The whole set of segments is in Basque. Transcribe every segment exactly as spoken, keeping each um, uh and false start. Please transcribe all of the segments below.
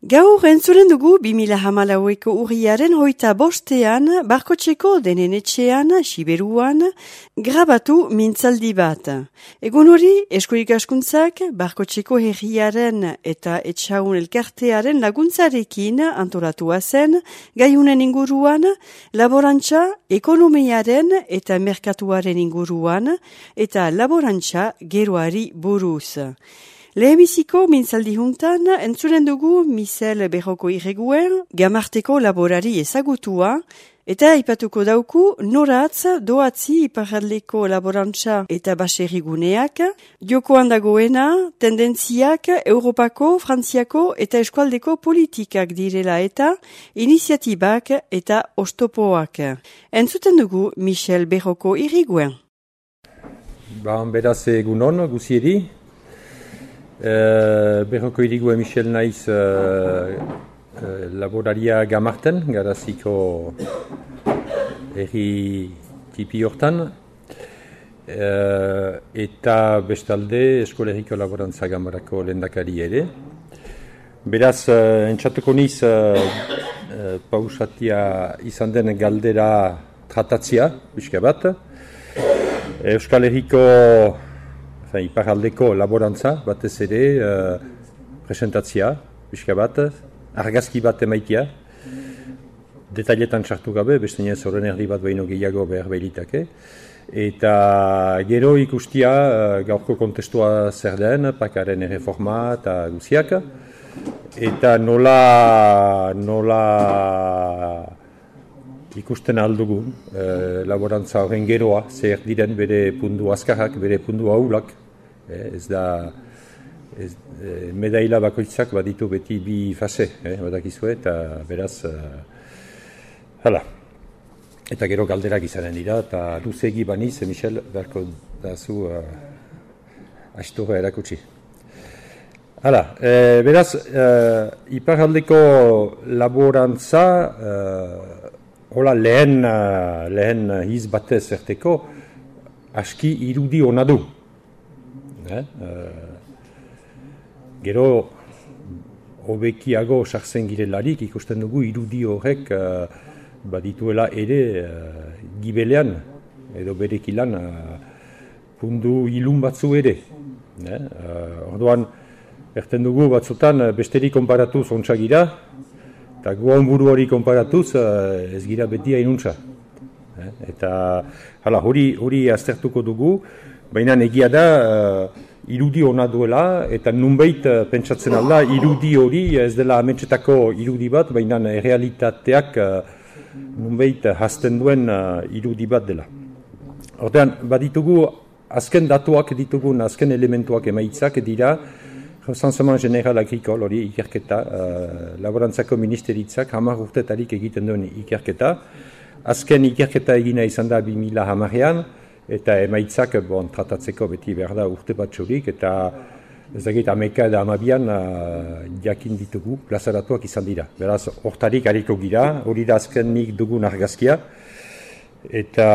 Gaur entzuren dugu bi mila hamalaueko urriaren hoita bostean, Barkotxeko denen etxean, Siberuan, grabatu mintzaldi bat. Egun hori, Eskolik Askuntzak, Barkotxeko herriaren eta etxaun elkartearen laguntzarekin antolatua zen, gaiunen inguruan, laborantza, ekonomiaren eta merkatuaren inguruan, eta laborantza geroari buruz. Lehenbiziko mintzaldi juntan, entzuren dugu Michel Berroko irreguen, Gamarteko laborari ezagutua, eta aipatuko dauku noratz doatzi iparraldeko laborantza eta baserriguneak, jokoan dagoena, tendentziak Europako, Frantziako eta eskualdeko politikak direla eta iniziatibak eta ostopoak. Entzuten dugu Michel Berroko irreguen. Ba, beraz egunon, guzieri. Uh, Berroko irigu Michel naiz uh, uh, laboraria Gamarten, garaziko herri tipi hortan, uh, eta bestalde eskoleriko laborantza Gamarako lehendakari ere. Beraz, uh, entzatuko niz uh, uh, pausatia izan den galdera tratatzia, pixka bat. Euskal Herriko iparaldeko laborantza, batez ere, uh, presentatzia, pixka bat, argazki bat emaitia, detailetan sartu gabe, bestenean zoren erdi bat behin gehiago behar behilitake, eta gero ikustia uh, gaurko kontestua zer den, pakaren erreforma eta guziak, eta nola, nola ikusten aldugun, uh, laborantza horren geroa, zer diren bere pundu azkarrak, bere pundu ahulak, Eh, ez da ez, eh, medaila bakoitzak baditu beti bi fase, eh, badakizue, eta beraz, uh, hala. Eta gero galderak izanen dira, eta luzegi baniz, Michel, beharko dazu uh, astorra erakutsi. Hala, eh, beraz, uh, iparaldeko laborantza, uh, hola lehen, uh, lehen hiz batez zerteko, aski irudi ona du. Eh? Uh, gero hobekiago sartzen girelarik ikusten dugu irudi horrek uh, badituela ere uh, gibelean edo berekilan uh, pundu ilun batzu ere. Eh? Uh, orduan, erten dugu batzutan besterik konparatuz ontsa gira, eta guan buru hori konparatuz uh, ez gira beti hainuntza. Eh? Eta hala, hori, hori aztertuko dugu. Baina egia da, uh, irudi ona duela, eta nunbait uh, pentsatzen alda, irudi hori ez dela ametsetako irudi bat, baina realitateak uh, nunbait hasten duen uh, irudi bat dela. Ordean, baditugu, azken datuak ditugun, azken elementuak emaitzak dira, Recensement General Agricole hori ikerketa, uh, laborantzako ministeritzak hamar urtetarik egiten duen ikerketa. Azken ikerketa egina izan da bi mila hamarean, eta emaitzak bon, tratatzeko beti behar da urte batzurik, eta ez dakit ameka eta amabian uh, jakin ditugu, plazaratuak izan dira. Beraz, hortarik hariko gira, hori da azkenik dugun argazkia, eta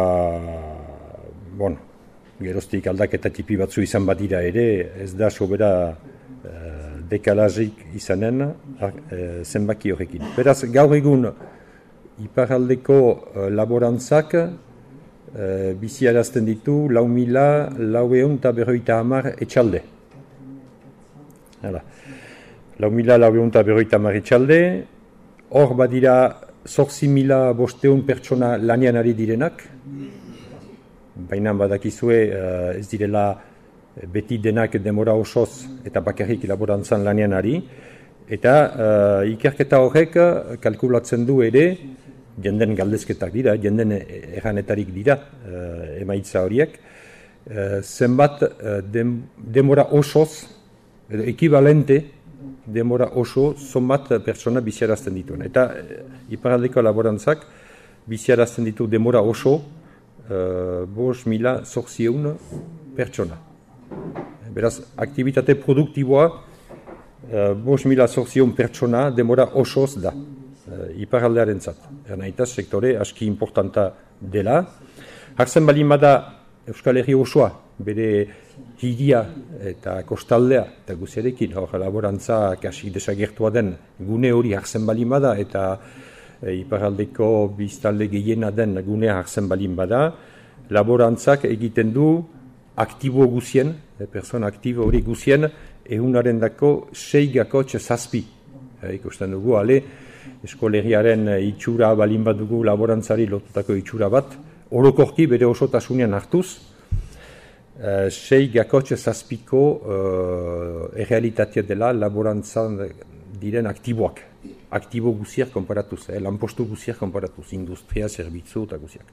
bon, geroztik aldaketa tipi batzu izan badira ere, ez da sobera uh, dekalazik izanen uh, zenbaki horrekin. Beraz, gaur egun iparaldeko uh, laborantzak Uh, biziarazten ditu lau mila laueun eta berroita hamar etxalde. Hala. Lau mila laueun eta berroita hamar etxalde, hor badira zortzi mila bosteun pertsona lanian ari direnak, baina badakizue uh, ez direla beti denak demora osoz eta bakarrik laborantzan lanian ari, eta uh, ikerketa horrek kalkulatzen du ere, jenden galdezketak dira, jenden erranetarik dira uh, emaitza horiek, uh, zenbat uh, dem, demora osoz, edo ekibalente demora oso zonbat pertsona biziarazten dituen. Eta uh, iparaldeko laborantzak biziarazten ditu demora oso uh, bos mila zortzieun pertsona. Beraz, aktivitate produktiboa uh, bos mila zortzieun pertsona demora osoz da. Uh, iparaldearen zat. Ernaitaz, sektore aski importanta dela. Hartzen balin bada Euskal Herri osoa, bere hiria eta kostaldea eta guziarekin, hor laborantza kasi desagertua den gune hori hartzen balin bada eta e, iparraldeko biztalde gehiena den gunea hartzen balin bada, laborantzak egiten du aktibo guzien, e, persona aktibo hori guzien, ehunaren dako seigako zazpi. E, ikusten dugu, ale, eskolegiaren itxura balin bat dugu laborantzari lotutako itxura bat, orokorki bere osotasunean hartuz, uh, sei gakotxe zazpiko uh, errealitatea dela laborantzan diren aktiboak. Aktibo guziak konparatuz, eh, lanpostu guziak konparatuz, industria, zerbitzu eta guziak.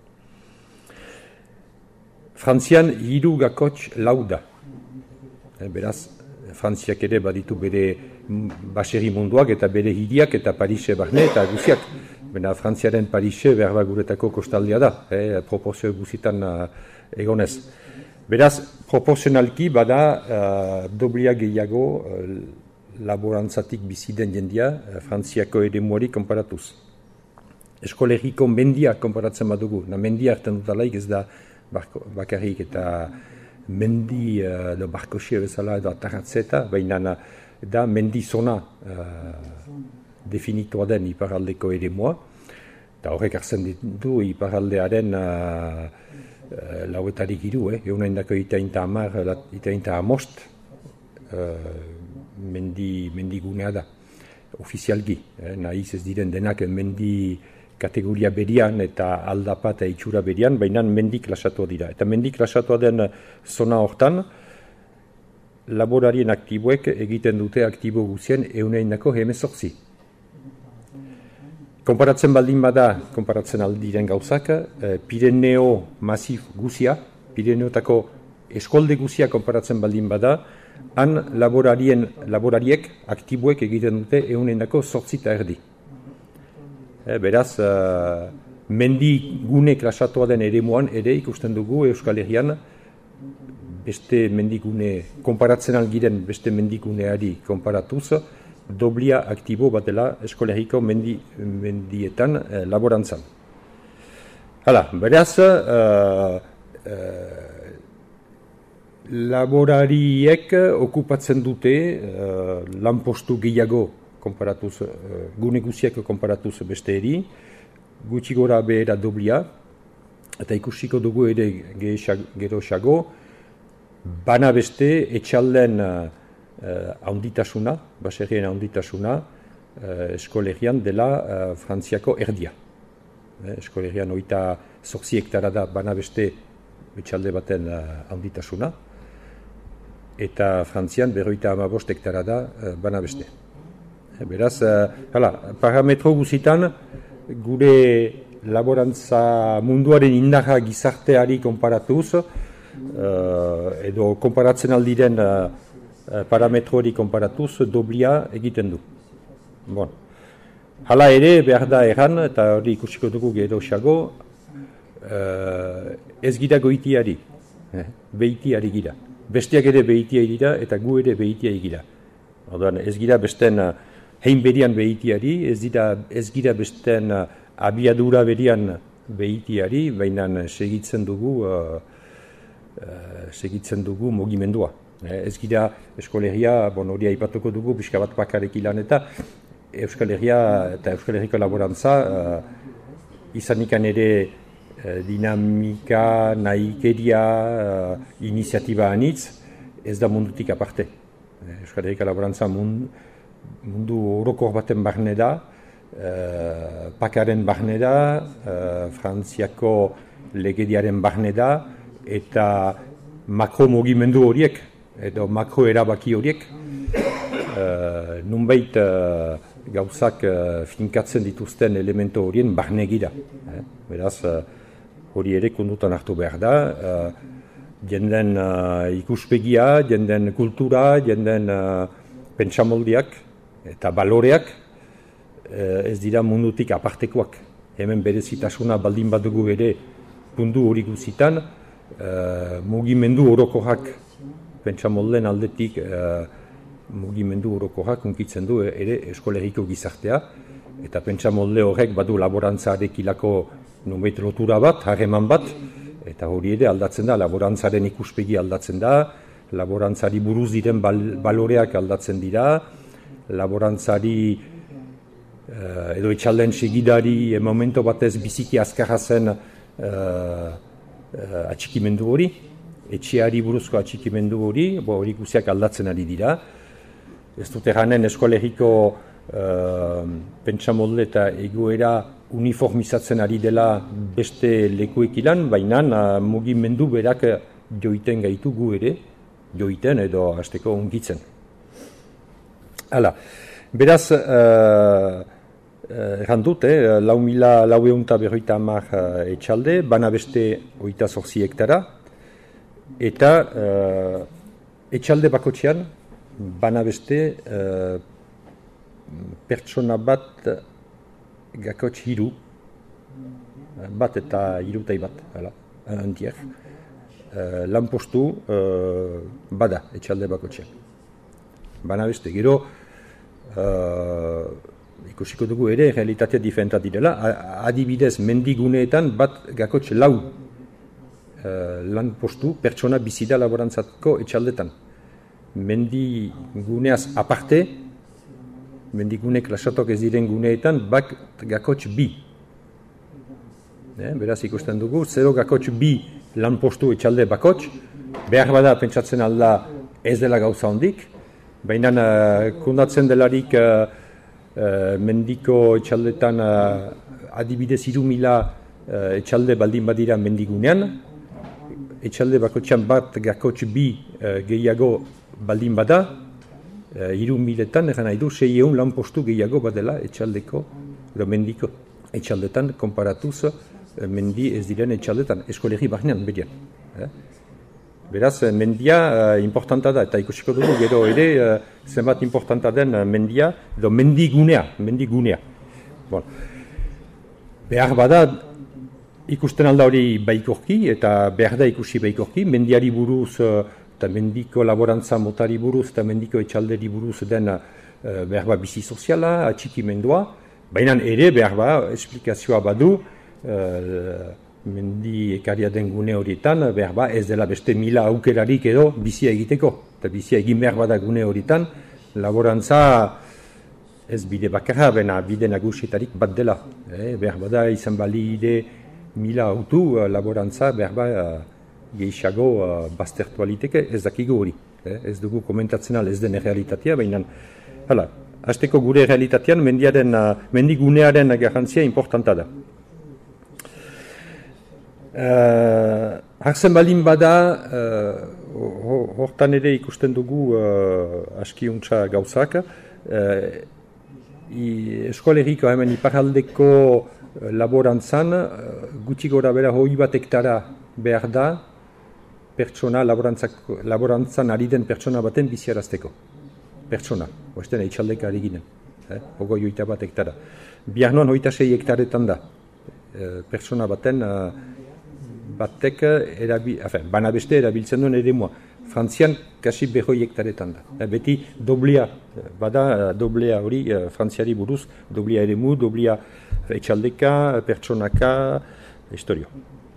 Frantzian hiru gakotx lau da. Eh, beraz, Frantziak ere baditu bere baserri munduak eta bere hiriak eta Parise barne eta guziak. Bena Frantziaren Parise berba guretako kostaldea da, eh, proporzio guzitan uh, egonez. Beraz, proporzionalki bada uh, doblia gehiago uh, laborantzatik biziden jendia uh, Frantziako eremuari konparatuz. Eskolegiko mendia konparatzen badugu, na mendia hartan dutalaik ez da barko, bakarrik eta mendi uh, do barkosia bezala edo atarratzeta, baina da mendi zona uh, definitua den iparraldeko eremua, eta horrek hartzen ditu iparraldearen uh, uh, lauetarik hiru, eh? Egun haindako itainta amar, itainta amost uh, mendi, mendigunea da, ofizialgi. Eh? Nahiz ez diren denak mendi kategoria berian eta aldapa eta itxura berian, baina mendi klasatua dira. Eta mendi klasatua den zona hortan, laborarien aktiboek egiten dute aktibo guzien euneindako hemezortzi. Konparatzen baldin bada, konparatzen aldiren gauzak, eh, Pireneo masif guzia, Pireneotako eskolde guzia konparatzen baldin bada, han laborarien, laborariek aktiboek egiten dute euneindako zortzi eta erdi. Eh, beraz, uh, mendi gune klasatua den eremuan ere ikusten dugu Euskal Herrian beste mendigune, konparatzen algiren beste mendiguneari konparatuz, doblia aktibo bat dela eskolegiko mendi, mendietan eh, laborantzan. Hala, beraz, uh, uh, laborariek okupatzen dute uh, lanpostu gehiago konparatuz, uh, gune guziak konparatuz beste eri, gutxi gora behera doblia, eta ikusiko dugu ere gero xago, bana beste etxalden uh, haunditasuna, baserrien haunditasuna, uh, eskolegian dela uh, Frantziako erdia. Eh, eskolegian oita zortzi hektara da bana beste etxalde baten uh, haunditasuna, eta Frantzian berroita hamabost hektara da uh, bana beste. Eh, beraz, uh, hala, parametro guzitan, gure laborantza munduaren indarra gizarteari konparatuz, uh, edo konparatzen aldiren uh, parametro hori konparatuz, doblia egiten du. Bon. Hala ere, behar da erran, eta hori ikusiko dugu gero xago, uh, ez gira goitiari, eh, behitiari gira. Besteak ere behitiari gira, eta gu ere behitiari gira. Orduan, ez gira besten uh, hein berian behitiari, ez, dira, ez gira besten uh, abiadura berian behitiari, baina segitzen dugu, uh, uh, segitzen dugu mugimendua. Eh, ez gira Euskal Herria, bon, hori aipatuko dugu, pixka bat bakarrik ilan eta Euskal Herria eta Euskal Herriko laborantza uh, izanikan ere uh, dinamika, nahikeria, uh, iniziatiba anitz, ez da mundutik aparte. Eh, Euskal Herriko laborantza mund, mundu orokor baten barne da, uh, pakaren barne da, uh, Frantziako legediaren barne da, eta makro mugimendu horiek, edo makro erabaki horiek, uh, nunbait uh, gauzak uh, finkatzen dituzten elemento horien barnegira. Eh? Beraz, uh, hori ere kondutan hartu behar da, uh, jenden uh, ikuspegia, jenden kultura, jenden uh, pentsamoldiak eta baloreak uh, ez dira mundutik apartekoak. Hemen berezitasuna baldin badugu ere puntu hori guzitan, uh, mugimendu orokorak pentsamolden aldetik uh, mugimendu orokorak unkitzen du ere eskolegiko gizartea, eta pentsamolde horrek badu laborantzarekilako nunbait lotura bat, harreman bat, Eta hori ere aldatzen da, laborantzaren ikuspegi aldatzen da, laborantzari buruz diren bal, baloreak aldatzen dira, laborantzari uh, edo etxalden segidari e, momento batez biziki azkarra zen uh, uh, atxikimendu hori, etxeari buruzko atxikimendu hori, bo hori guziak aldatzen ari dira. Ez dut erranen eskolegiko uh, pentsamolde eta egoera uniformizatzen ari dela beste lekuek ilan, baina uh, mugimendu berak joiten gaitu gu ere, joiten edo hasteko ongitzen. Hala, beraz, uh, erran dut, eh, lau mila laueunta berroita hamar uh, etxalde, bana beste oita zorzi hektara, eta uh, etxalde bakotxean, bana beste uh, pertsona bat gakots hiru, bat eta hirutai bat, hala, handiak. Uh, lan postu uh, bada etxalde bakotxean. Bana beste, gero uh, ikusiko dugu ere realitatea diferentat direla, adibidez mendiguneetan bat gakots lau uh, lan postu pertsona bizida laborantzatko etxaldetan. Mendiguneaz aparte, mendigune klasatok ez diren guneetan bat gakots bi. Eh, beraz ikusten dugu, zero gakots bi lan postu etxalde bakots, behar bada pentsatzen alda ez dela gauza hondik, baina uh, kundatzen delarik uh, uh, mendiko etxaldetan uh, adibidez hiru mila uh, etxalde baldin badira mendigunean, etxalde bakotxean bat gakots bi uh, gehiago baldin bada, uh, hiru miletan egan nahi du seieun lan postu gehiago badela etxaldeko, edo mendiko etxaldetan konparatuz mendi ez diren etxaldetan, eskolegi barnean berian. Eh? Beraz, mendia uh, importanta da, eta ikusiko dugu gero ere uh, zenbat importanta den uh, mendia, edo mendigunea, mendigunea. Bon. Behar bada ikusten alda hori baikorki, eta behar da ikusi baikorki, mendiari buruz, uh, eta mendiko laborantza motari buruz, eta mendiko etxalderi buruz den uh, behar ba bizi soziala, atxikimendua, baina ere behar ba esplikazioa badu, Uh, mendi ekaria den gune horietan, behar ba, ez dela beste mila aukerarik edo bizia egiteko. Eta bizia egin behar bada gune horietan, laborantza ez bide bakarra, bena bide nagusietarik bat dela. Eh, behar bada izan balide mila autu uh, laborantza, behar ba, uh, gehiago uh, baztertu aliteke, ez dakigu hori. Eh, ez dugu komentatzen al ez den realitatea, baina, hala, hasteko gure realitatean mendiaren, uh, mendigunearen garrantzia importanta da. Uh, Hartzen balin bada, uh, hortan ere ikusten dugu uh, askiuntza gauzak, uh, eskolegiko hemen iparaldeko laborantzan, uh, gutxi gora bera hoi bat hektara behar da, pertsona, laborantzan ari den pertsona baten biziarazteko. Pertsona, oesten eitxaldeka ari ginen, eh? Ogoi oita bat hektara. Bihar noan hoita sei hektaretan da, uh, pertsona baten uh, batek erabi, afen, bana beste erabiltzen duen ere mua. Frantzian kasi behoi hektaretan da. E, beti doblea, bada doblea hori e, frantziari buruz, doblea ere mu, doblea etxaldeka, pertsonaka, historio.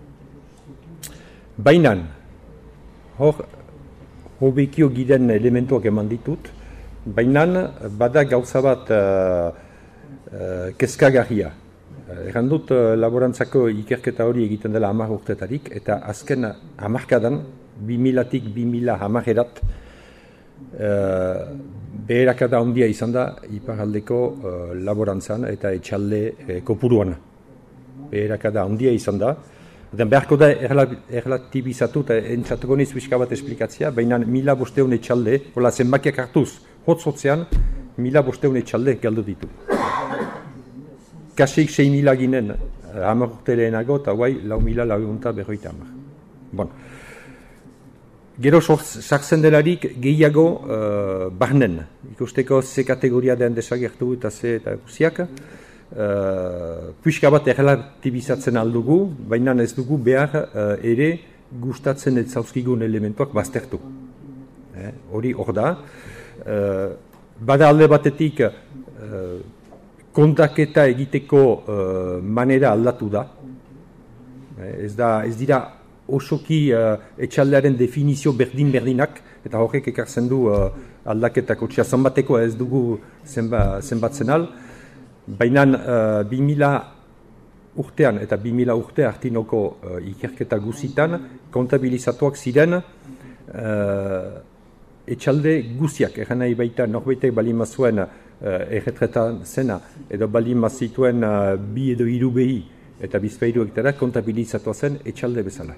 Bainan, hor, hobekio giden elementuak eman ditut, bainan bada gauza bat uh, uh, kezkagarria. Erran dut, laborantzako ikerketa hori egiten dela hamar urtetarik, eta azken hamarkadan, bi milatik bi mila hamarerat, uh, beherakada handia izan da iparaldeko uh, laborantzan eta etxalde uh, kopuruan. Beherakada handia izan da. Den beharko da erlatibizatu eta entzatuko niz pixka bat esplikatzea, baina mila bosteun etxalde, hola zenbakiak hartuz, hotzotzean, mila bosteun etxalde galdu ditu. Kasik sei mila ginen hamar urte lehenago, eta guai lau mila lagunta berroita hamar. Bon. Gero sartzen delarik gehiago uh, barnen. Ikusteko ze kategoria den desagertu eta ze eta guziak. Uh, Puiska bat erlatibizatzen aldugu, baina ez dugu behar uh, ere gustatzen ez zauzkigun elementuak baztertu. Eh, hori hor da. Uh, bada alde batetik uh, kontaketa egiteko uh, manera aldatu da. Ez da, ez dira osoki uh, etxaldearen definizio berdin-berdinak, eta horrek ekartzen du uh, aldaketako txea zenbateko ez dugu zenba, zenbatzen al. Baina uh, bi mila urtean eta bi mila urte artinoko uh, ikerketa guzitan kontabilizatuak ziren uh, etxalde guziak. Egan nahi baita norbaitek balin mazuen uh, erretretan zena edo balin mazituen uh, bi edo hiru behi eta bizpairu hektara kontabilizatua zen etxalde bezala.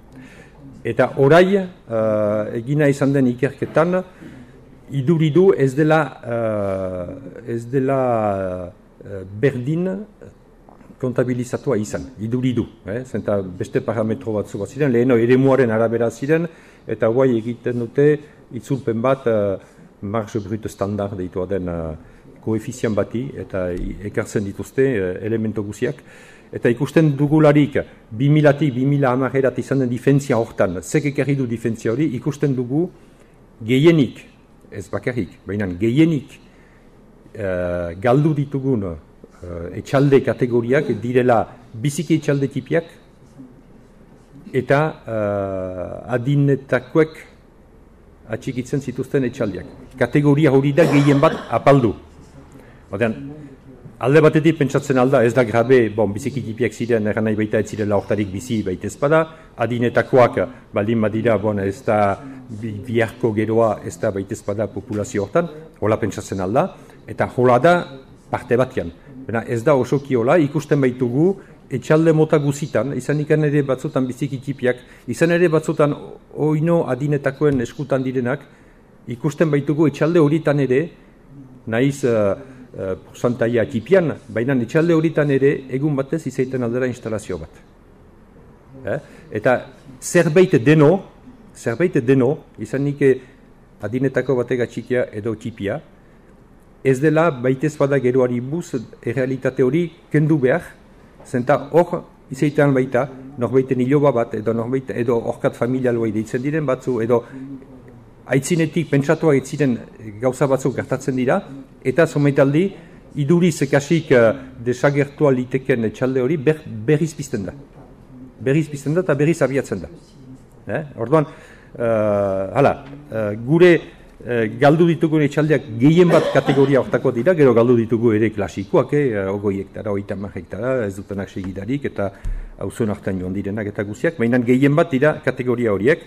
Eta orai, uh, egina izan den ikerketan, iduridu ez dela, uh, ez dela uh, berdin kontabilizatua izan, iduridu. Eh? Zenta beste parametro batzu bat ziren, leheno eremuaren arabera ziren, eta guai egiten dute itzulpen bat uh, marge brut standard deitua den uh, koefizian bati, eta ekartzen dituzte uh, elemento guziak. Eta ikusten dugularik, bi milatik bi mila hamarerat izan den difentzia hortan, zek ekarri du difentzia hori, ikusten dugu gehienik, ez bakarrik, baina gehienik uh, galdu ditugun uh, etxalde kategoriak direla biziki etxalde tipiak eta uh, adinetakoek atxikitzen zituzten etxaldiak. Kategoria hori da gehien bat apaldu. Odean, alde batetik pentsatzen alda, ez da grabe, bon, biziki tipiak ziren, eran nahi baita ez zirela hortarik bizi baita ezpada, adinetakoak baldin badira, bon, ez da biharko geroa ez da baita ezpada populazio hortan, hola pentsatzen alda, eta hola da parte batean. Bena, ez da osoki hola, ikusten baitugu, etxalde mota guzitan, izan ikan ere batzutan biziki tipiak, izan ere batzutan oino adinetakoen eskutan direnak, ikusten baitugu etxalde horitan ere, nahiz uh, Uh, porsantaia tipian, baina etxalde horitan ere egun batez izaiten aldera instalazio bat. Eh? Eta zerbait deno, zerbait deno, izan nike adinetako batega txikia edo tipia, ez dela baitez bada geroari buz errealitate hori kendu behar, zenta hor izaiten baita, norbaiten iloba bat, edo norbait, edo horkat familialoa deitzen diren batzu, edo aitzinetik pentsatua aitziren gauza batzuk gertatzen dira, eta somaitaldi iduriz ekasik uh, desagertua liteken etxalde hori ber, berriz pizten da. Berriz pizten da eta berriz abiatzen da. Eh? Orduan, uh, hala, uh, gure uh, galdu ditugu etxaldeak gehien bat kategoria hortako dira, gero galdu ditugu ere klasikoak, eh? ogoi hektara, oita mar hektara, ez dutenak segidarik, eta auzuen hartan joan direnak eta guziak, baina gehien bat dira kategoria horiek.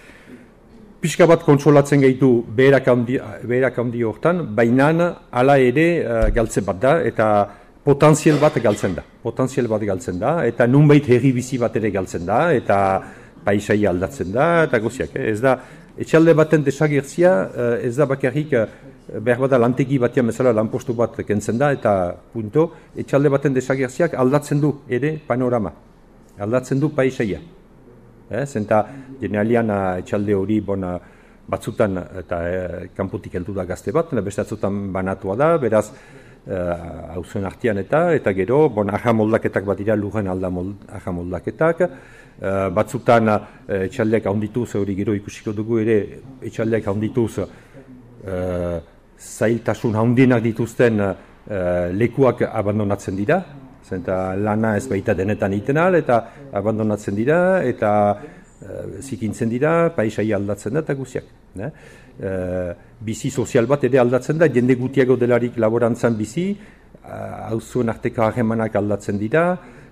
Pixka bat kontsolatzen gaitu beherak handi, beherak handi hortan, baina hala ere uh, galtzen bat da, eta potentzial bat galtzen da. Potentzial bat galtzen da, eta nunbait herri bizi bat ere galtzen da, eta paisaia aldatzen da, eta goziak. Eh? Ez da, etxalde baten desagertzia, uh, ez da bakarrik, uh, behar bada lantegi batean bezala lanpostu bat kentzen da, eta punto, etxalde baten desagertziak aldatzen du ere panorama, aldatzen du paisaia. Eh, zenta generalian etxalde hori bona, batzutan eta eh, kanpotik heldu da gazte bat, beste batzutan banatua da, beraz hauzuen eh, artean eta eta gero bon, aja moldaketak bat dira lurren alda mold, aja moldaketak, eh, batzutan eh, etxaldeak handituz, hori gero ikusiko dugu ere etxaldeak handituz eh, zailtasun handienak dituzten eh, lekuak abandonatzen dira, eta lana ez baita denetan iten al, eta abandonatzen dira, eta uh, zikintzen dira, paisaia aldatzen da, eta guziak. Ne? Uh, bizi sozial bat ere aldatzen da, jende gutiago delarik laborantzan bizi, hauzuen uh, arteko harremanak aldatzen dira,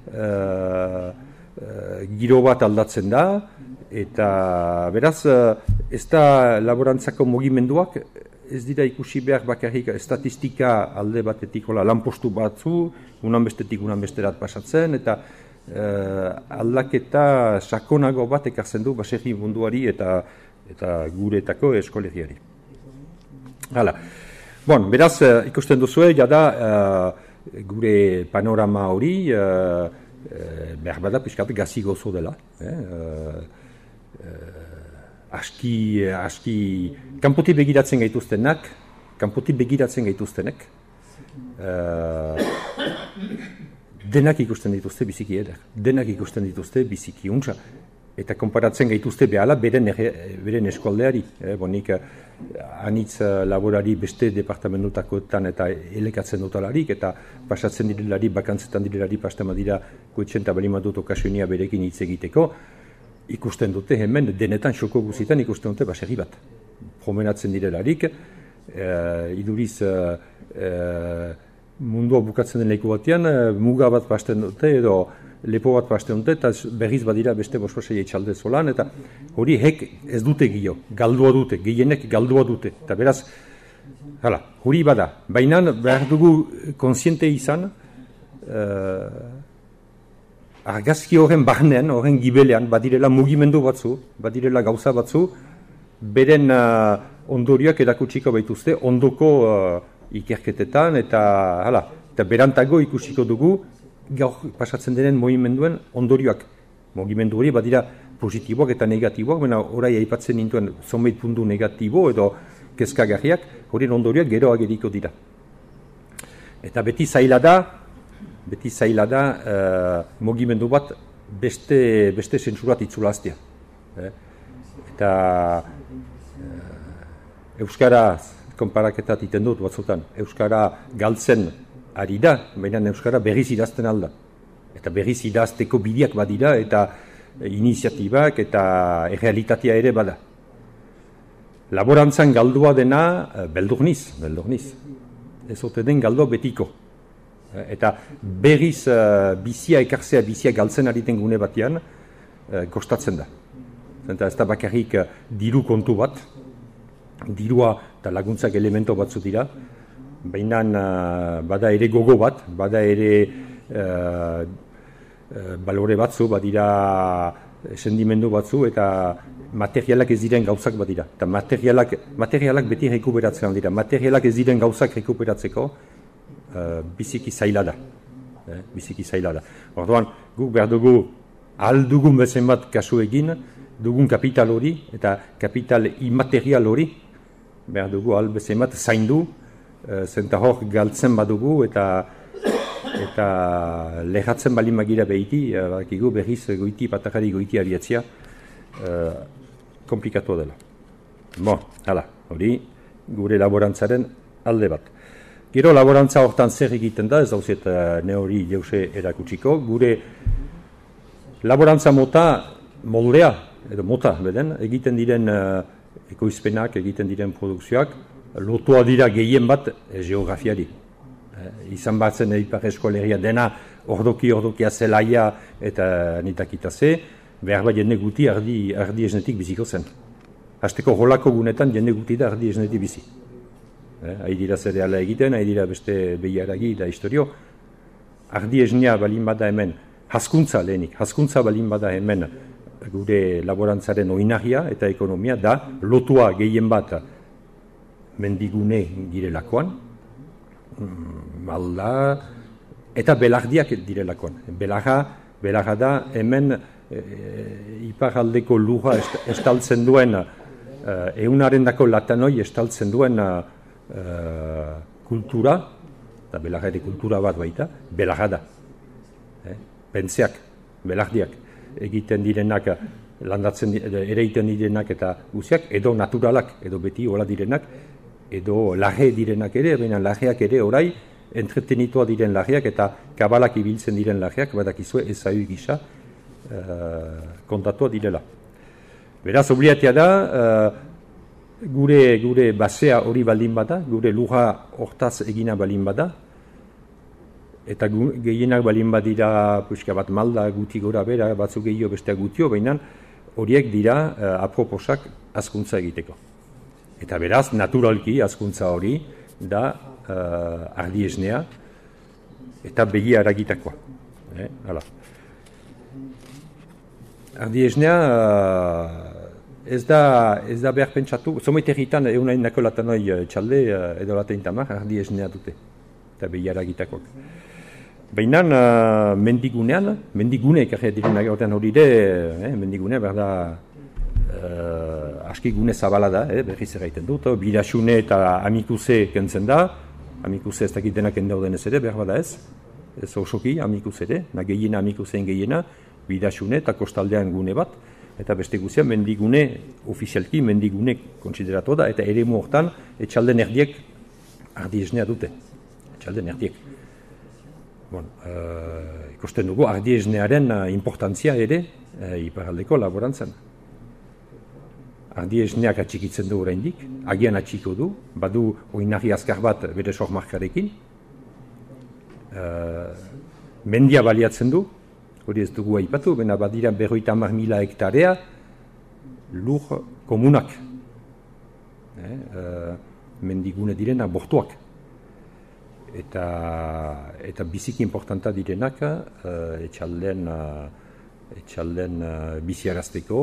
uh, uh, giro bat aldatzen da, eta beraz, uh, ez da laborantzako mugimenduak, ez dira ikusi behar bakarrik estatistika alde batetik hola, lanpostu batzu, unan bestetik unan besterat pasatzen, eta eh, aldaketa sakonago bat ekartzen du baserri munduari eta, eta guretako eskolegiari. Hala. Bon, beraz, uh, ikusten duzue, jada uh, gure panorama hori, uh, uh, behar bada pixkat gazi gozo dela. Eh? Uh, uh, aski, aski, kanpotik begiratzen gaituztenak, kanpotik begiratzen gaituztenek, uh, denak ikusten dituzte biziki eder, denak ikusten dituzte biziki untsa, eta konparatzen gaituzte behala beren, beren eskualdeari. Eh, bonik, anitz laborari beste departamentutakoetan eta elekatzen dutalarik, eta pasatzen direlari, bakantzetan direlari pastama dira koetxen eta balimatut okasionia berekin hitz egiteko. ikusten dute hemen, denetan xoko guzitan ikusten dute baserri bat. Promenatzen direlarik, e, iduriz e, e, mundua bukatzen den leku batean, e, muga bat pasten dute edo lepo bat pasten dute, eta berriz badira beste bospasei etxalde zolan, eta hori hek ez dute gio, galdua dute, gehienek galdua dute. Eta beraz, hala, hori bada, baina behar dugu konsiente izan, uh, argazki horren barnean, horren gibelean, badirela mugimendu batzu, badirela gauza batzu, beren uh, ondorioak erakutsiko baituzte, ondoko uh, ikerketetan, eta hala, eta berantago ikusiko dugu, gaur pasatzen denen mugimenduen ondorioak. Mugimendu hori badira positiboak eta negatiboak, baina orai aipatzen nintuen zonbait puntu negatibo edo kezkagarriak, horien ondorioak gero ageriko dira. Eta beti zaila da, beti zaila da uh, mugimendu bat beste, beste zentsurat itzulaztea. Eh? Eta uh, Euskara konparaketat iten dut batzutan, Euskara galtzen ari da, baina Euskara berriz idazten alda. Eta berriz idazteko bideak badira, eta iniziatibak eta errealitatea ere bada. Laborantzan galdua dena beldurniz, beldurniz. Ez ote den galdua betiko. Eta berriz uh, bizia ekartzea, bizia galtzen ari den gune batean, uh, kostatzen da. Eta ez da bakarrik uh, diru kontu bat, dirua eta laguntzak elemento batzu dira, baina uh, bada ere gogo bat, bada ere uh, uh, balore batzu, badira sendimendu batzu, eta materialak ez diren gauzak badira. Eta materialak, materialak beti rekuperatzen dira. Materialak ez diren gauzak rekuperatzeko uh, biziki zaila da. Eh, biziki zaila da. Orduan, guk behar dugu ahal dugun bezen bat kasu egin, dugun kapital hori, eta kapital immaterial hori, behar dugu ahal bezen bat zaindu, uh, zenta hor galtzen badugu, eta eta lehatzen balin magira behiti, uh, berriz goiti, patakari goiti abiatzia, uh, komplikatu dela. Bo, hala, hori gure laborantzaren alde bat. Gero laborantza hortan zer egiten da, ez dauzet uh, ne hori jeuse erakutsiko, gure laborantza mota moldea, edo mota, beden, egiten diren uh, ekoizpenak, egiten diren produkzioak, lotua dira gehien bat eh, geografiari. Eh, izan batzen Ipar Eskolegia dena ordoki-ordokia zelaia eta nitakita ze, behar bat jende guti ardi, ardi esnetik biziko zen. Hasteko holako gunetan jende guti da ardi esnetik bizi. Eh, Hai dira zereala egiten, hai dira beste behiaragi da historio. Ardi esnea balin bada hemen, hazkuntza lehenik, hazkuntza balin bada hemen gure laborantzaren oinarria eta ekonomia da lotua gehien bat mendigune girelakoan, malda, eta belardiak direlakoan. Belarra, belarra da hemen e, iparaldeko lurra est, estaltzen duen, e, eunaren dako latanoi estaltzen duen e, kultura, eta belarra ere kultura bat baita, belarra da. E, pentzeak, belardiak egiten direnak, landatzen ere egiten direnak eta guziak, edo naturalak, edo beti hola direnak, edo laje direnak ere, baina lajeak ere orai, entretenitua diren lajeak eta kabalak ibiltzen diren lajeak, badakizue ezagui gisa uh, kontatua direla. Beraz, obligatia da, uh, gure, gure basea hori baldin bada, gure lurra hortaz egina baldin bada, eta gehienak balin badira puska bat malda, guti gora bera, batzuk gehiago besteak gutio, baina horiek dira uh, aproposak hazkuntza egiteko. Eta beraz, naturalki hazkuntza hori da uh, ardi esnea eta begi haragitakoa. Eh? Hala. Ardi esnea uh, ez da, ez da behar pentsatu, zomait erritan eunain nako latanoi txalde uh, edo latain tamar ardi esnea dute eta begi haragitakoak. Baina uh, mendigunean, mendigune ekarri direnak horretan hori de, eh, mendigunea behar da Uh, aski gune zabala da, eh, berriz erraiten dut, Bidasune eta Amikuse kentzen da, Amikuse ez dakit denak endauden ez ere, behar bada ez, ez osoki Amikuse ere, na gehiena Amikuseen gehiena, Bidasune eta kostaldean gune bat, eta beste guzia mendigune, ofizialki mendigune konsideratu da, eta ere hortan etxalden erdiek ardi esnea dute, etxalden erdiek. bon, uh, ikusten dugu ardi esnearen uh, importantzia ere uh, iparraldeko laborantzan. Ardi esneak atxikitzen du oraindik, agian atxiko du, badu oinarri azkar bat bere sormarkarekin, uh, mendia baliatzen du, hori ez dugu aipatu, baina badira berroita hamar mila hektarea lur komunak, eh, uh, mendigune direnak bortuak. Eta, eta biziki importanta direnak uh, etxalden, uh, etxalden uh, biziarazteko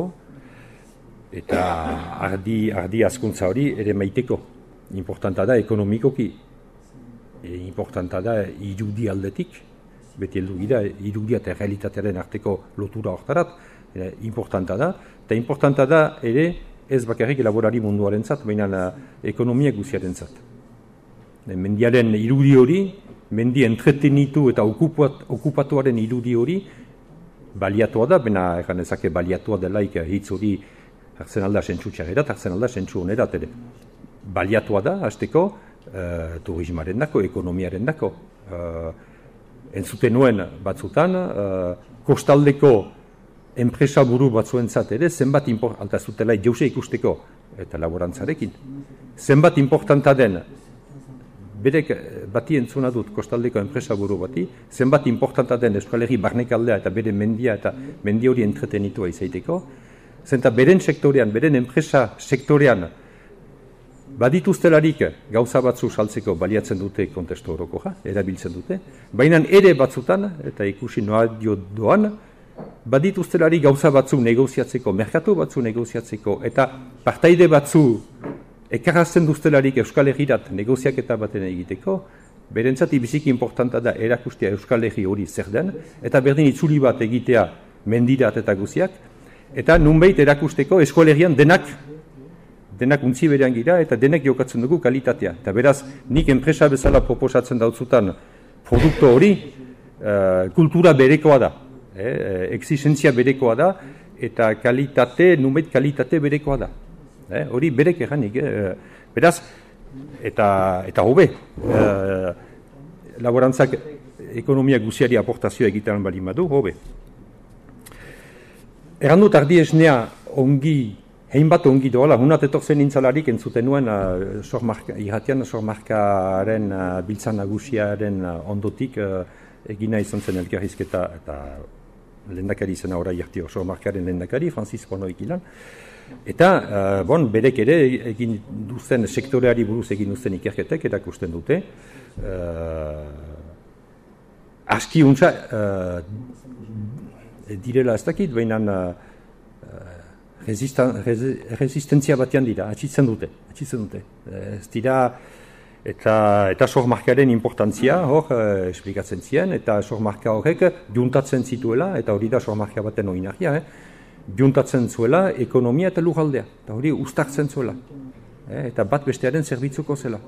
eta ardi, ardi askuntza hori ere maiteko. Importanta da ekonomikoki, e, importanta da irudi aldetik, beti heldu gira irudia eta realitatearen arteko lotura hortarat, e, importanta da, eta importanta da ere ez bakarrik laborari munduaren zat, baina uh, ekonomia guziaren zat. Mendiaren irudi hori, mendi entretenitu eta okupat, okupatuaren irudi hori baliatua da, bena egan ezake baliatua delaik hitz hori hartzen alda sentsu txagerat, hartzen alda sentsu onerat ere. Baliatua da, hasteko, uh, turismaren dako, ekonomiaren dako. Uh, entzuten nuen batzutan, uh, kostaldeko enpresa buru batzuentzat ere, zenbat alta zutela jauze ikusteko, eta laborantzarekin. Zenbat importanta den, berek bati entzuna dut kostaldeko enpresa buru bati, zenbat importanta den Euskal Herri barnekaldea eta bere mendia eta mendi hori entretenitua izaiteko, zenta beren sektorean, beren enpresa sektorean badituztelarik gauza batzu saltzeko baliatzen dute kontestu orokoa, erabiltzen dute, baina ere batzutan, eta ikusi noa dio doan, badituztelarik gauza batzu negoziatzeko, merkatu batzu negoziatzeko, eta partaide batzu ekarrazten duztelarik Euskal Herrirat negoziaketa baten egiteko, berentzat biziki importanta da erakustea Euskal Herri hori zer den, eta berdin itzuli bat egitea mendirat eta guziak, eta nunbait erakusteko Euskal Herrian denak, denak untzi berean gira, eta denak jokatzen dugu kalitatea. Eta beraz, nik enpresa bezala proposatzen dautzutan produkto hori, uh, kultura berekoa da, eh, exigentzia berekoa da, eta kalitate, nunbait kalitate berekoa da. Eh, hori berek eganik, eh, beraz, eta, eta hobe, eh, laborantzak ekonomia guziari aportazioa egitean bali madu, hobe. Errandut ardi esnea ongi, hainbat ongi doala, hunat etorzen nintzalarik entzuten nuen uh, sormarka, irratian sormarkaren uh, biltzan nagusiaren uh, ondotik uh, egina izan zen elkarrizketa eta lehendakari izena orai jartio, sormarkaren lehendakari, Francis Ponoik ilan. Eta, uh, bon, berek ere egin duzen sektoreari buruz egin duzen ikerketek erakusten dute. Uh, aski untza, uh, direla ez dakit, baina uh, resistentzia batean dira, atxitzen dute. Atxitzen dute. Ez dira, eta, eta sormarkaren importantzia hor uh, esplikatzen ziren, eta sormarka horrek juntatzen zituela, eta hori da sormarka baten oinarria, eh? Juntatzen zuela ekonomia eta lujaldea, eta hori uztartzen zuela, eh, eta bat bestearen zerbitzuko zela.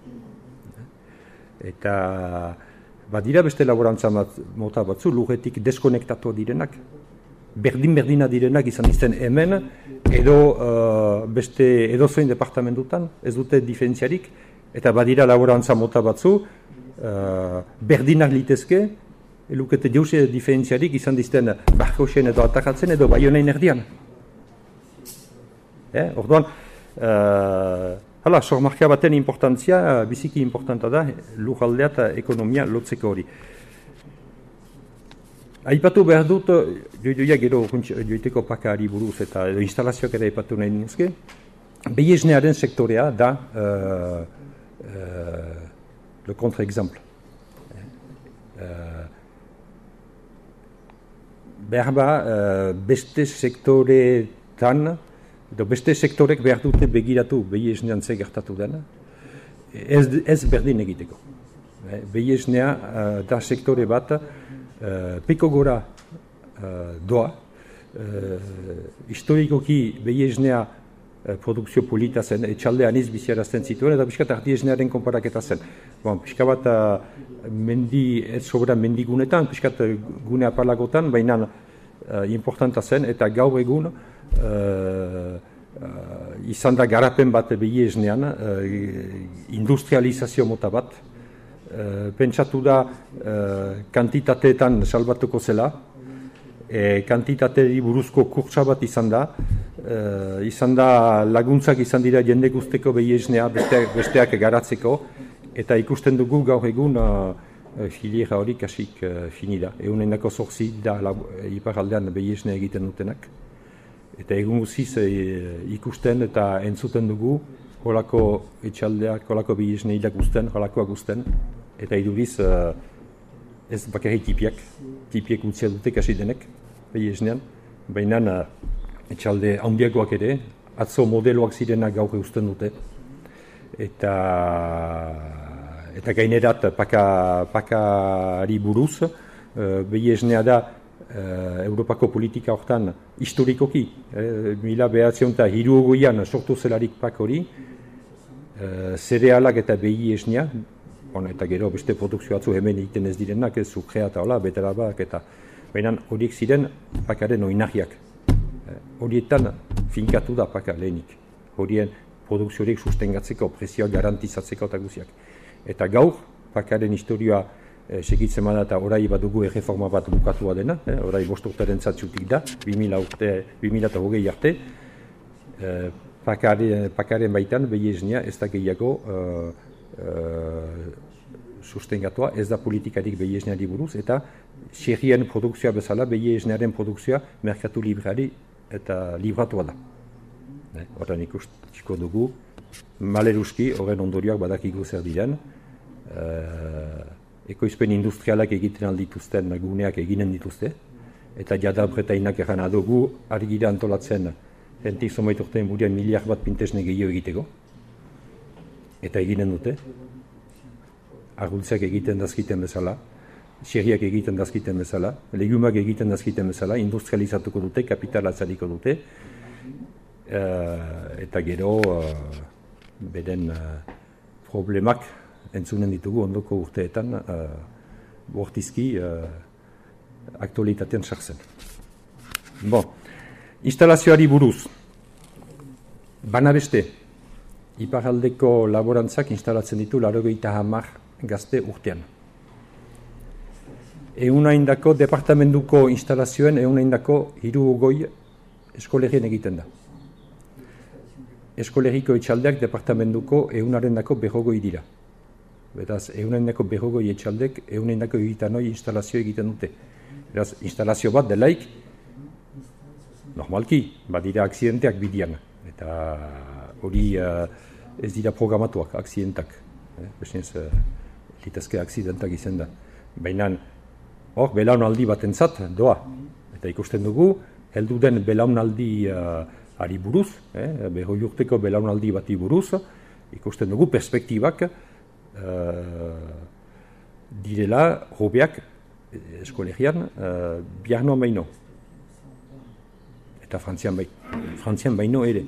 Eta badira beste laborantza mota batzu, lurretik deskonektatu direnak, berdin-berdina direnak izan izten hemen, edo uh, beste edozein departamentutan, ez dute diferentziarik, eta badira laborantza mota batzu, uh, berdinak litezke, elukete jauze diferentziarik izan dizten Barkosen edo atakatzen edo Baionain erdian. Eh, orduan, uh, hala, sormarka baten importantzia, biziki importanta da, lujaldea eta ekonomia lotzeko hori. Aipatu behar dut, joidoia gero joiteko pakari buruz eta instalazioak ere aipatu nahi nizke, behiesnearen sektorea da uh, uh, le contre-exemple. Uh, Behar ba, uh, beste sektoretan, edo beste sektorek behar dute begiratu behi esnean ze gertatu dena, ez, ez berdin egiteko. Eh, behi esnea uh, da sektore bat uh, peko gora uh, doa, uh, historikoki behi esnea uh, produkzio polita zen, etxaldean iz biziarazten zituen, eta pixkat ardi esnearen konparaketa zen. Bon, pixka bat uh, mendi, ez sobra mendigunetan, pixkat gune apalagotan, baina uh, importanta zen, eta gaur egun uh, uh, izan da garapen bat behi esnean, uh, industrializazio mota bat, uh, pentsatu da uh, kantitateetan salbatuko zela, e, kantitateri buruzko kurtsa bat izan da, uh, izan da laguntzak izan dira jende guzteko behiesnea besteak, besteak garatzeko, eta ikusten dugu gaur egun uh, filiera hori kasik uh, finida. Egunen dako zorzi da iparaldean behiesnea egiten dutenak. Eta egun guziz e, ikusten eta entzuten dugu holako etxaldeak, holako behiesneilak guzten, holakoak guzten. Eta iduriz uh, ez bakarrik tipiak, tipiek utzia dute kasi denek behiesnean. Baina uh, etxalde handiagoak ere, atzo modeloak zirenak gaur eusten dute. Eta, eta gainerat paka, pakari buruz, uh, behiesnea da Uh, Europako politika hortan historikoki, eh, mila behatzen eta hiru ogoian sortu zelarik pak hori, uh, zerealak eta behi esnea, eta gero beste produkzio batzu hemen egiten ez direnak, ez sukrea eta hola, beterabak eta baina horiek ziren pakaren oinarriak. Uh, horietan finkatu da paka lehenik, horien produkziorik sustengatzeko, prezioak garantizatzeko eta guziak. Eta gaur, pakaren historioa E, segitzen bada eta orai bat dugu erreforma bat bukatua dena, eh, orai bost urtaren zatzutik da, bi mila eta hogei arte, e, pakare, pakaren baitan behiesnea ez da gehiago e, e, sustengatua, ez da politikarik behiesneari buruz, eta xerrien produkzioa bezala behiesnearen produkzioa merkatu librari eta libratua da. Horren eh, ikustiko dugu, maleruski, horren ondorioak badakigu zer diren, e, ekoizpen industrialak egiten aldituzten guneak eginen dituzte, eta jada bretainak egan adogu argira antolatzen jentik zomaitorten burian miliar bat pintesne gehiago egiteko, eta eginen dute, argultzak egiten dazkiten bezala, xerriak egiten dazkiten bezala, legumak egiten dazkiten bezala, industrializatuko dute, kapitala atzariko dute, uh, eta gero uh, beren uh, problemak entzunen ditugu ondoko urteetan uh, bortizki uh, aktualitatean sartzen. Bon, instalazioari buruz, bana beste, iparaldeko laborantzak instalatzen ditu laurogeita hamar gazte urtean. Ehunaindako departamentuko instalazioen ehunaindako hiru goi eskolegien egiten da. Eskolegiko etxaldeak departamentuko ehunarendako berrogoi dira. Beraz, ehunaindako berrogoi etxaldek, ehunaindako egitanoi instalazio egiten dute. Beraz, instalazio bat delaik, normalki, badira aksidenteak bidian. Eta hori uh, ez dira programatuak, aksidentak. Eh? Bestenez, uh, litazke aksidentak izan da. Baina, hor, belaunaldi batentzat doa. Eta ikusten dugu, heldu den belaunaldi uh, ari buruz, eh? berroi urteko belaunaldi bati buruz, ikusten dugu perspektibak, Uh, direla hobeak eskolegian uh, biarno baino eta frantzian, bai, frantzian baino ere.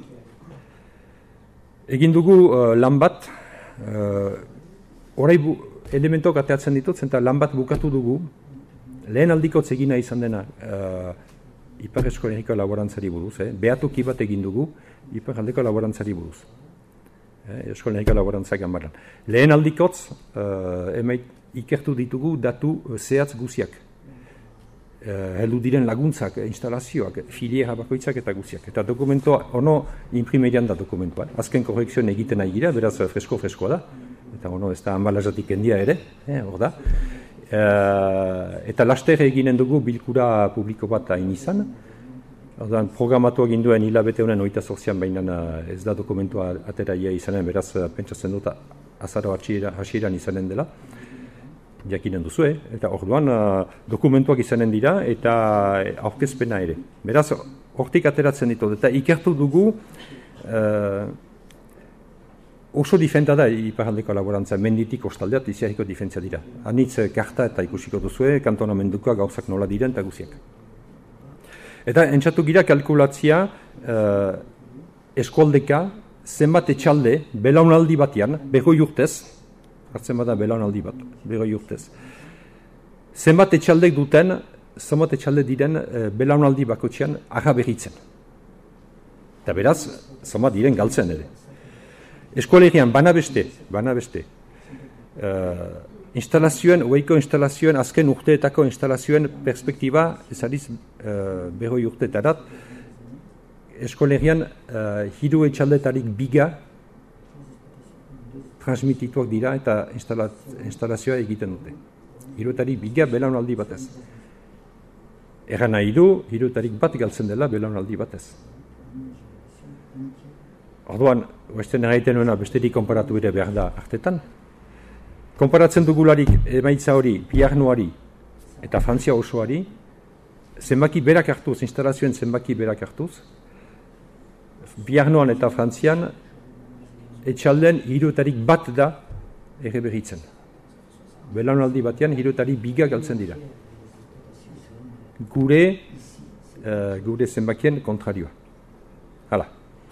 Egin dugu uh, lan bat, uh, orai bu, elementok ateatzen ditut, zenta lan bat bukatu dugu, lehen aldikotz egina izan dena uh, Ipar eskolegiko laborantzari buruz, eh? behatuki bat egin dugu Ipar aldeko laborantzari buruz. Eh, eskolegiko laborantzak ganbaran. Lehen aldikotz, uh, emait ikertu ditugu datu uh, zehatz guziak. Uh, heldu diren laguntzak, instalazioak, filiera bakoitzak eta guziak. Eta dokumentoa, ono imprimerian da dokumentoa. Azken korrekzioen egiten nahi gira, beraz fresko-freskoa da. Eta ono ez da ambalazatik endia ere, eh, hor da. Uh, eta laster eginen dugu bilkura publiko bat hain izan. Ordan, programatu egin duen hilabete honen oita zortzian baina ez da dokumentua ateraia izanen, beraz pentsatzen dut azaro hasieran izanen dela, jakinen duzu, eta orduan dokumentuak izanen dira eta aurkezpena ere. Beraz, hortik ateratzen ditut, eta ikertu dugu uh, oso difenta da iparaldeko laborantza, menditik ostaldeat iziarriko difentzia dira. Anitz karta eta ikusiko duzu, kantonamendukoa gauzak nola diren eta guziak. Eta entzatu gira kalkulatzia uh, eskualdeka zenbat etxalde belaunaldi batean, berroi urtez, hartzen bada belaunaldi bat, berroi urtez. Zenbat etxaldek duten, zenbat etxalde diren uh, belaunaldi bakotxean arra berritzen. Eta beraz, zenbat diren galtzen ere. Eskualegian bana beste, bana beste, uh, instalazioen, oiko instalazioen, azken urteetako instalazioen perspektiba, ezariz uh, berroi urteetarat, eskolerian uh, hiru etxaldetarik biga transmitituak dira eta instala, instalazioa egiten dute. Hiruetarik biga belaunaldi batez. Egan nahi du, hiruetarik bat galtzen dela belaunaldi batez. Orduan, oesten egiten nuena besterik konparatu ere behar da artetan. Konparatzen dugularik emaitza hori, Biarnoari eta Frantzia osoari, zenbaki berak hartuz, instalazioen zenbaki berak hartuz, Biarnoan eta Frantzian, etxalden hiruetarik bat da erreberritzen. Belaunaldi batean hiruetarik biga galtzen dira. Gure, uh, gure zenbakien kontrarioa. Hala.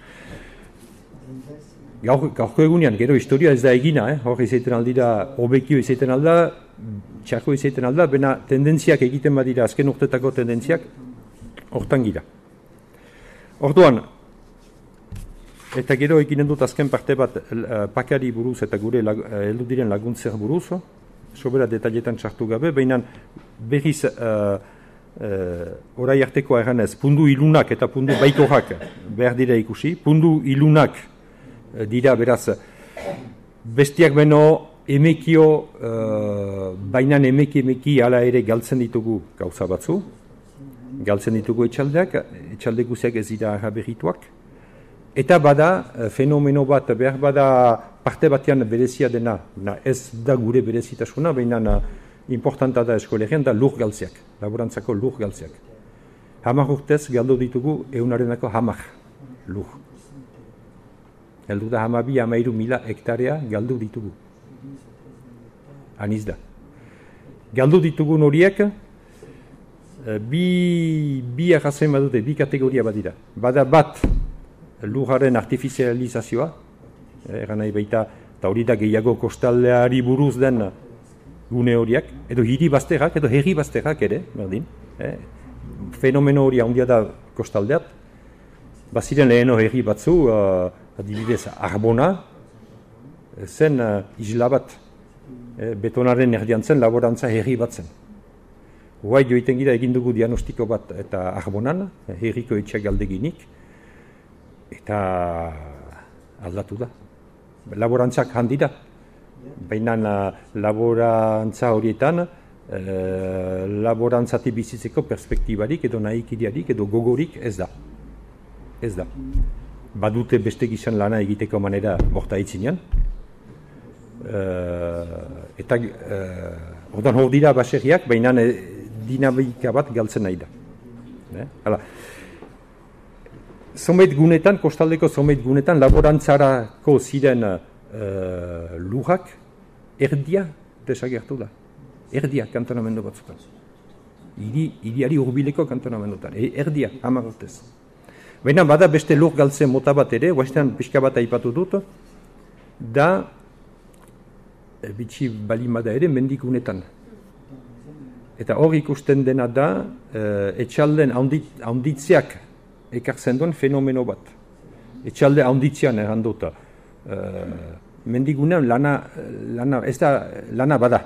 Gaur, gaurko egunean, gero historia ez da egina, eh? Hor izaiten aldira, hobekio izaiten alda, txako izaiten alda, bena tendentziak egiten badira, azken urtetako tendentziak, hortan gira. Orduan, eta gero eginen dut azken parte bat uh, pakari buruz eta gure lag, uh, heldu diren laguntzer buruz, sobera detailetan txartu gabe, baina berriz uh, uh, orai arteko erganez, pundu ilunak eta pundu baikorak behar dira ikusi, pundu ilunak uh, dira beraz, bestiak beno emekio, uh, baina emeki emeki ala ere galtzen ditugu gauza batzu, galtzen ditugu etxaldeak, etxalde guziak ez dira araberrituak, eta bada, fenomeno bat, behar bada parte batean berezia dena, na, ez da gure berezitasuna, baina importanta da eskolerian, da lur galtzeak, laborantzako lur galtzeak. Hamar urtez galdu ditugu ehunarenako hamar lur. Heldu da hamabi, hamairu mila hektarea galdu ditugu. Aniz da. Galdu ditugun horiek, bi, bi arrazoen badute, bi kategoria badira. Bada bat, lurraren artifizializazioa, eran nahi baita, eta hori da gehiago kostaldeari buruz den gune horiak, edo hiri bazterrak, edo herri bazterrak ere, berdin. Eh? Fenomeno hori handia da kostaldeat. Baziren leheno herri batzu, uh, adibidez Arbona, zen uh, isla bat, eh, betonaren erdian zen, laborantza herri bat zen. Guai joiten gira egin dugu diagnostiko bat eta Arbonan, herriko etxeak galdeginik, eta aldatu da. Laborantzak handira. Baina laborantza horietan, eh, laborantzati bizitzeko perspektibarik edo nahikiriarik edo gogorik ez da. Ez da. Badute beste gizan lana egiteko manera borta itzinean. Eh, eta eh, ordan hor dira baserriak, baina dinamika bat galtzen nahi da. Eh? Hala. Zonbait gunetan, kostaldeko zonbait gunetan, laborantzarako ziren uh, lujak, erdia desagertu da. Erdia kantonamendu batzutan. Iri, iriari urbileko kantonamendutan. E, erdia, hamar urtez. Baina bada beste lur galtzen mota bat ere, guaztean pixka bat aipatu dut, da, e, bitxi balimada ere, mendikunetan. Eta hor ikusten dena da, uh, etxalden haundit, haunditzeak ekartzen duen fenomeno bat. Etxalde haunditzean errandut. Uh, mendigunean lana, lana, ez da lana bada.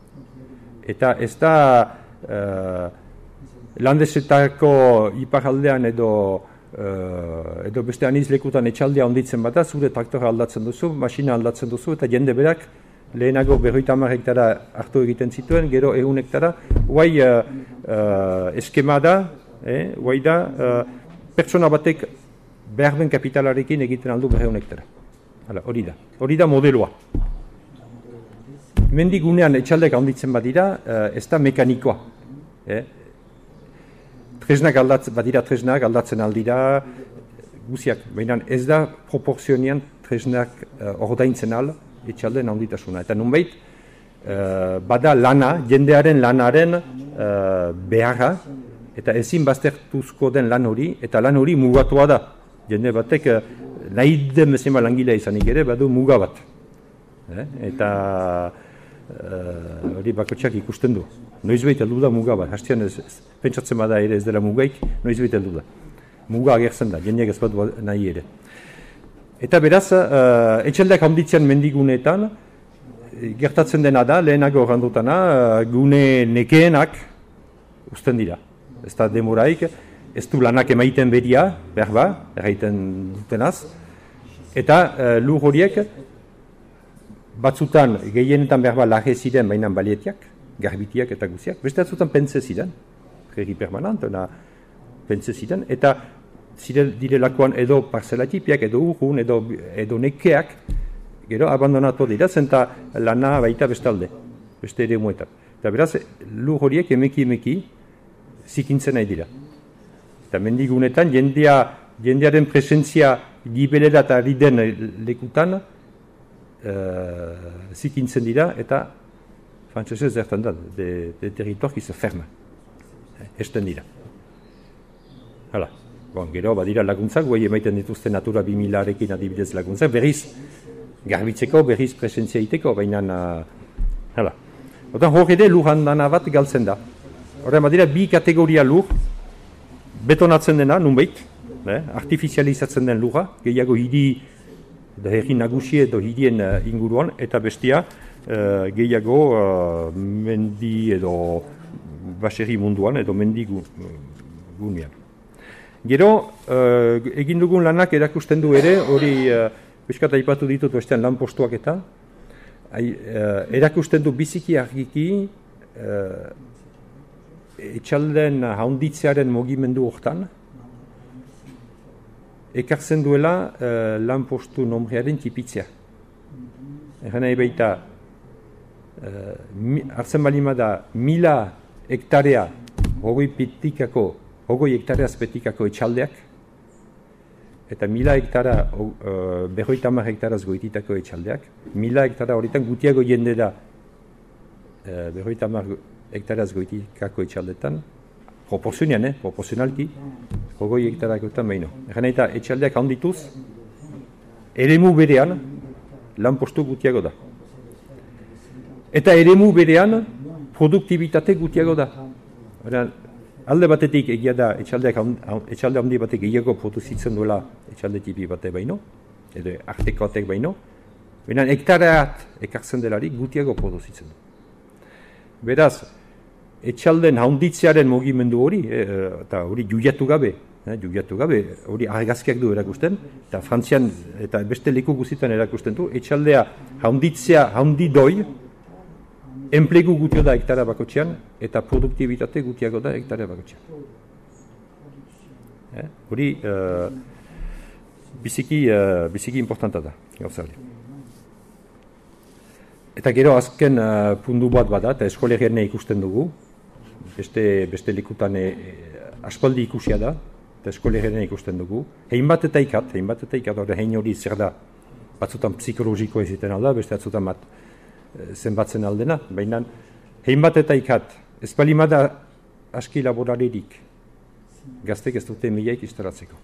Eta ez da uh, landesetako iparaldean edo, uh, edo beste aniz lekutan etxaldea haunditzen bada, zure traktora aldatzen duzu, masina aldatzen duzu, eta jende berak lehenago berroita hamar hektara hartu egiten zituen, gero ehun hektara, guai uh, uh, eskema da, eh, guai da, uh, pertsona batek behar den kapitalarekin egiten aldu berreun hektara. Hala, hori da. Hori da modeloa. Mendigunean etxaldek handitzen badira, uh, ez da mekanikoa. Eh? Tresnak aldatzen, badira tresnak aldatzen aldira, guziak, baina ez da proporzionean tresnak uh, ordaintzen al etxalden handitasuna. Eta nunbait, uh, bada lana, jendearen lanaren uh, beharra, eta ezin baztertuzko den lan hori, eta lan hori mugatua da. Jende batek, nahi den bezema langilea izanik ere, badu muga bat. Eh? Eta hori uh, bakotxak ikusten du. Noizbait heldu da muga bat. Hastean ez, ez, pentsatzen bada ere ez dela mugaik, noizbait heldu da. Muga agertzen da, jendeak ez bat nahi ere. Eta beraz, uh, etxaldeak handitzean mendigunetan, gertatzen dena da, lehenago gandutana, gune nekeenak usten dira. Ez da demoraik, ez du lanak emaiten beria, behar ba, erraiten dutenaz, eta uh, lur horiek batzutan gehienetan behar ba laje ziren bainan balietiak, garbitiak eta guziak, beste batzutan pentze ziren, prairie permanent, pentze ziren, eta ziren direlakoan edo parzelatipiak, edo urrun, edo, edo nekeak, gero abandonatu dira, zenta lana baita bestalde, beste ere muetan. Eta beraz, lur horiek emeki emeki zikintzen nahi dira. Eta mendigunetan, jendea, jendearen presentzia gibelera eta riden lekutan uh, zikintzen dira, eta frantzesez zertan da, de, de territoire qui se ferme. Esten dira. Hala. Bon, gero, badira laguntzak, guai emaiten dituzte Natura bi milarekin adibidez laguntzak, berriz garbitzeko, berriz presentzia iteko, baina, uh, hala. Otan hor ere lurrandana bat galtzen da. Horren badira, bi kategoria lur, betonatzen dena, nunbait, eh, artifizializatzen den lurra, gehiago hiri, da herri nagusi edo hirien uh, inguruan, eta bestia, uh, gehiago uh, mendi edo baserri munduan, edo mendi gu, gunean. Gero, uh, egin dugun lanak erakusten du ere, hori uh, biskat aipatu ditut bestean lan postuak eta, ai, uh, erakusten du biziki argiki uh, etxalden haunditzearen mugimendu hortan, ekartzen duela uh, lan postu nombrearen tipitzea. Egan nahi baita, uh, mi, hartzen balima da mila hektarea hogoi petikako, hogoi hektareaz petikako etxaldeak, eta mila hektara, uh, berroita hamar hektaraz goititako etxaldeak, mila hektara horretan gutiago jende da uh, berroita hamar hektaraz goitikako etxaldetan, proporzionean, eh, proporzionalki, hogoi hektarakoetan behino. Egan nahi eta etxaldeak handituz, eremu berean, lan postu gutiago da. Eta eremu berean, produktibitate gutiago da. Oran, alde batetik egia da etxalde handi batek gehiago produzitzen duela etxalde tipi bate baino, edo artekoatek baino, baina hektareat ekartzen delarik gutiago produzitzen du. Beraz, etxalden handitzearen mugimendu hori, e, eta hori juiatu gabe, eh, juiatu gabe, hori argazkiak du erakusten, eta Frantzian eta beste leku guztietan erakusten du, etxaldea handitzea handi doi, enplegu gutio da hektara bakotxean, eta produktibitate gutiago da hektara bakotxean. Eh? Hori, uh, biziki, uh, biziki importanta da, gauza hori. Eta gero azken uh, pundu bat bada, eta eskolegian ikusten dugu, beste, beste likutan e, aspaldi ikusia da, eta eskolegian ikusten dugu. Hein bat eta ikat, hein bat eta ikat, hein hori zer da, batzutan psikologiko eziten alda, beste batzutan bat, zenbatzen aldena, baina hein bat eta ikat, ez balimada aski laboraririk, gaztek ez dute milaik instalatzeko.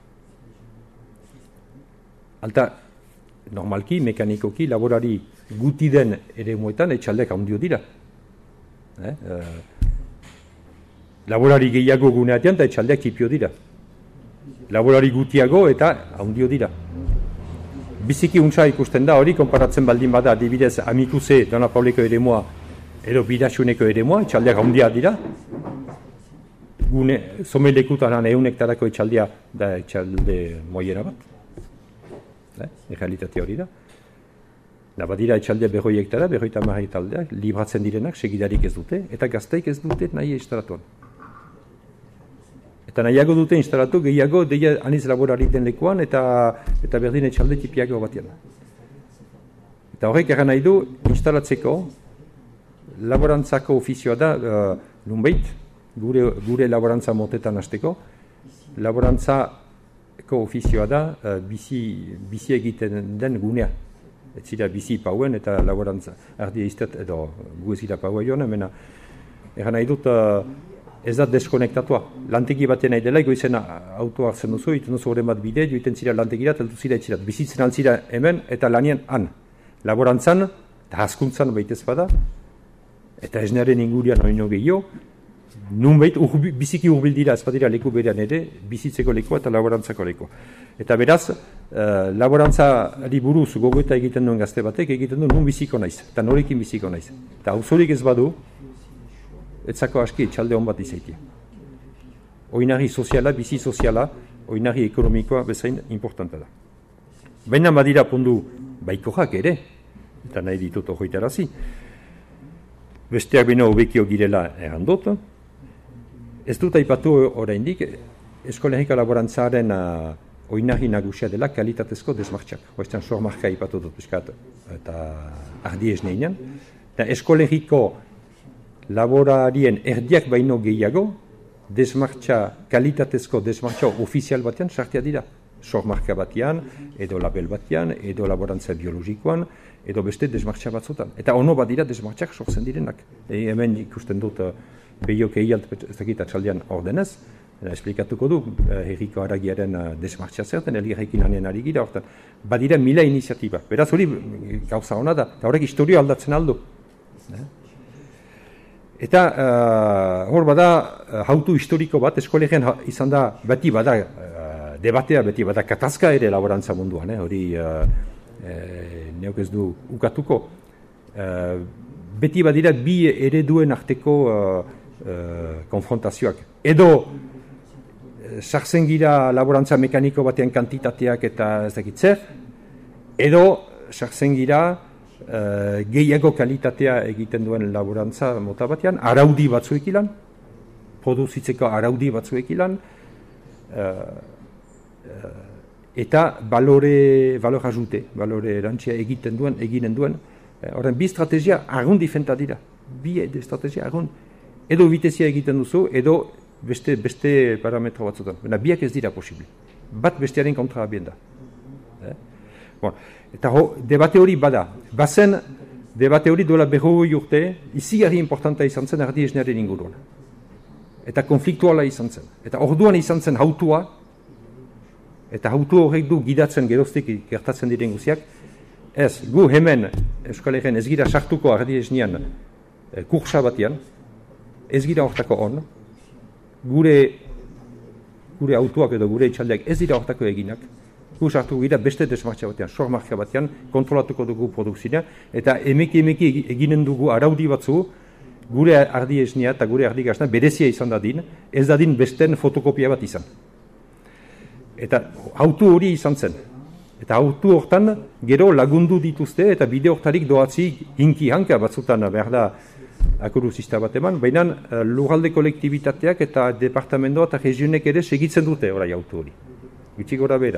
Alta, normalki, mekanikoki, laborari guti den ere muetan, etxaldek handio dira. Eh? Uh, laborari gehiago guneatean, eta etxaldeak tipio dira. Laborari gutiago eta handio dira. Biziki untsa ikusten da hori, konparatzen baldin bada, adibidez, Amikuze, Dona Pauleko eremua, edo Bidaxuneko eremua, etxaldeak handia dira. Gune, somelekutan ehun hektarako etxaldea da etxalde moiera bat. Eh? Errealitatea hori da. Da badira etxaldea berroi hektara, berroi tamar hektaldeak, libratzen direnak, segidarik ez dute, eta gazteik ez dute nahi instalatuan. Eta nahiago dute instalatu, gehiago, deia aniz laborarik den lekuan, eta, eta berdin etxalde tipiago batean. Eta horrek eran nahi du, instalatzeko, laborantzako ofizioa da, uh, nunbait, gure, gure laborantza motetan hasteko, laborantzako ofizioa da, uh, bizi, bizi egiten den gunea. Ez zira bizi pauen eta laborantza, ardia iztet, edo gu ez zira paua joan, emena, eran nahi dut, uh, ez da deskonektatua. Lantegi batean nahi dela, egoizen auto hartzen duzu, iten duzu horren bat bide, joiten zira lantegirat, eldu zira etxirat. Bizitzen altzira hemen, eta lanien han. Laborantzan, eta haskuntzan baitez bada, eta esnearen ingurian oino gehiago, nun behit, biziki urbil dira, ez badira leku berean ere, bizitzeko lekoa eta laborantzako lekoa. Eta beraz, uh, laborantzari buruz gogoeta egiten duen gazte batek, egiten du nun biziko naiz, eta norekin biziko naiz. Eta auzorik ez badu, etzako aski etxalde hon bat izaitia. Oinarri soziala, bizi soziala, oinarri ekonomikoa bezain importanta da. Baina badira pundu baikoak ere, eta nahi ditut hoitarazi. Besteak beno hobekio girela errandot. Ez dut aipatu oraindik, eskolegiko laborantzaren uh, oinarri nagusia dela kalitatezko desmartxak. Hoizten sormarka aipatu dut piskat eta ardi esneinan. Eta eskolegiko laborarien erdiak baino gehiago, desmartxa, kalitatezko desmartxa ofizial batean sartia dira. Sormarka batean, edo label batean, edo laborantza biologikoan, edo beste desmartxa batzutan. Eta ono bat dira desmartxak sortzen direnak. E, hemen ikusten dut uh, behiok ehialt ez dakit atxaldean ordenez, esplikatuko du, herriko haragiaren desmartxa zerten, elgarrekin hanen ari gira, hortan, badira mila iniziatiba. Beraz hori gauza hona da, eta horrek historio aldatzen aldu. Eta uh, hor bada, hautu historiko bat, eskolegian izan da, beti bada, uh, debatea beti bada, katazka ere laborantza munduan, eh? Hori uh, eh, neok ez du ukatuko. Uh, beti badira bi ereduen arteko uh, uh, konfrontazioak. Edo, sartzen gira laborantza mekaniko batean kantitateak eta ez dakit zer, edo sartzen gira uh, gehiago kalitatea egiten duen laborantza mota batean, araudi batzuek ilan, produzitzeko araudi batzuek ilan, uh, uh, eta balore, balore ajute, balore erantzia egiten duen, eginen duen. Horren, bi estrategia argun difenta dira, bi estrategia argun, edo bitezia egiten duzu, edo beste beste parametro batzutan. Baina biak ez dira posible. Bat bestearen kontra abien da. Eh? Bon. Eta ho, debate hori bada. Bazen, debate hori duela berrogei urte, izigarri importanta izan zen ardi esnearen inguruan. Eta konfliktuala izan zen. Eta orduan izan zen hautua, eta hautu horrek du gidatzen geroztik gertatzen diren guziak, ez, gu hemen Euskal Herrian ez gira sartuko ardi esnean eh, kursa batean, ez gira hortako on, gure gure autuak edo gure itxaldeak ez dira hortako eginak, gu sartu gira beste desmartxa batean, sormarka batean, kontrolatuko dugu produkzioa, eta emeki emeki eginen dugu araudi batzu, gure ardi esnea eta gure ardi gazna berezia izan dadin, ez dadin besten fotokopia bat izan. Eta autu hori izan zen. Eta autu hortan gero lagundu dituzte eta bide hortarik doatzi inki hanka batzutan behar da akuruzista bat eman, baina lurralde kolektibitateak eta departamentoa eta regionek ere segitzen dute orai autu hori. Gutxi gora bera.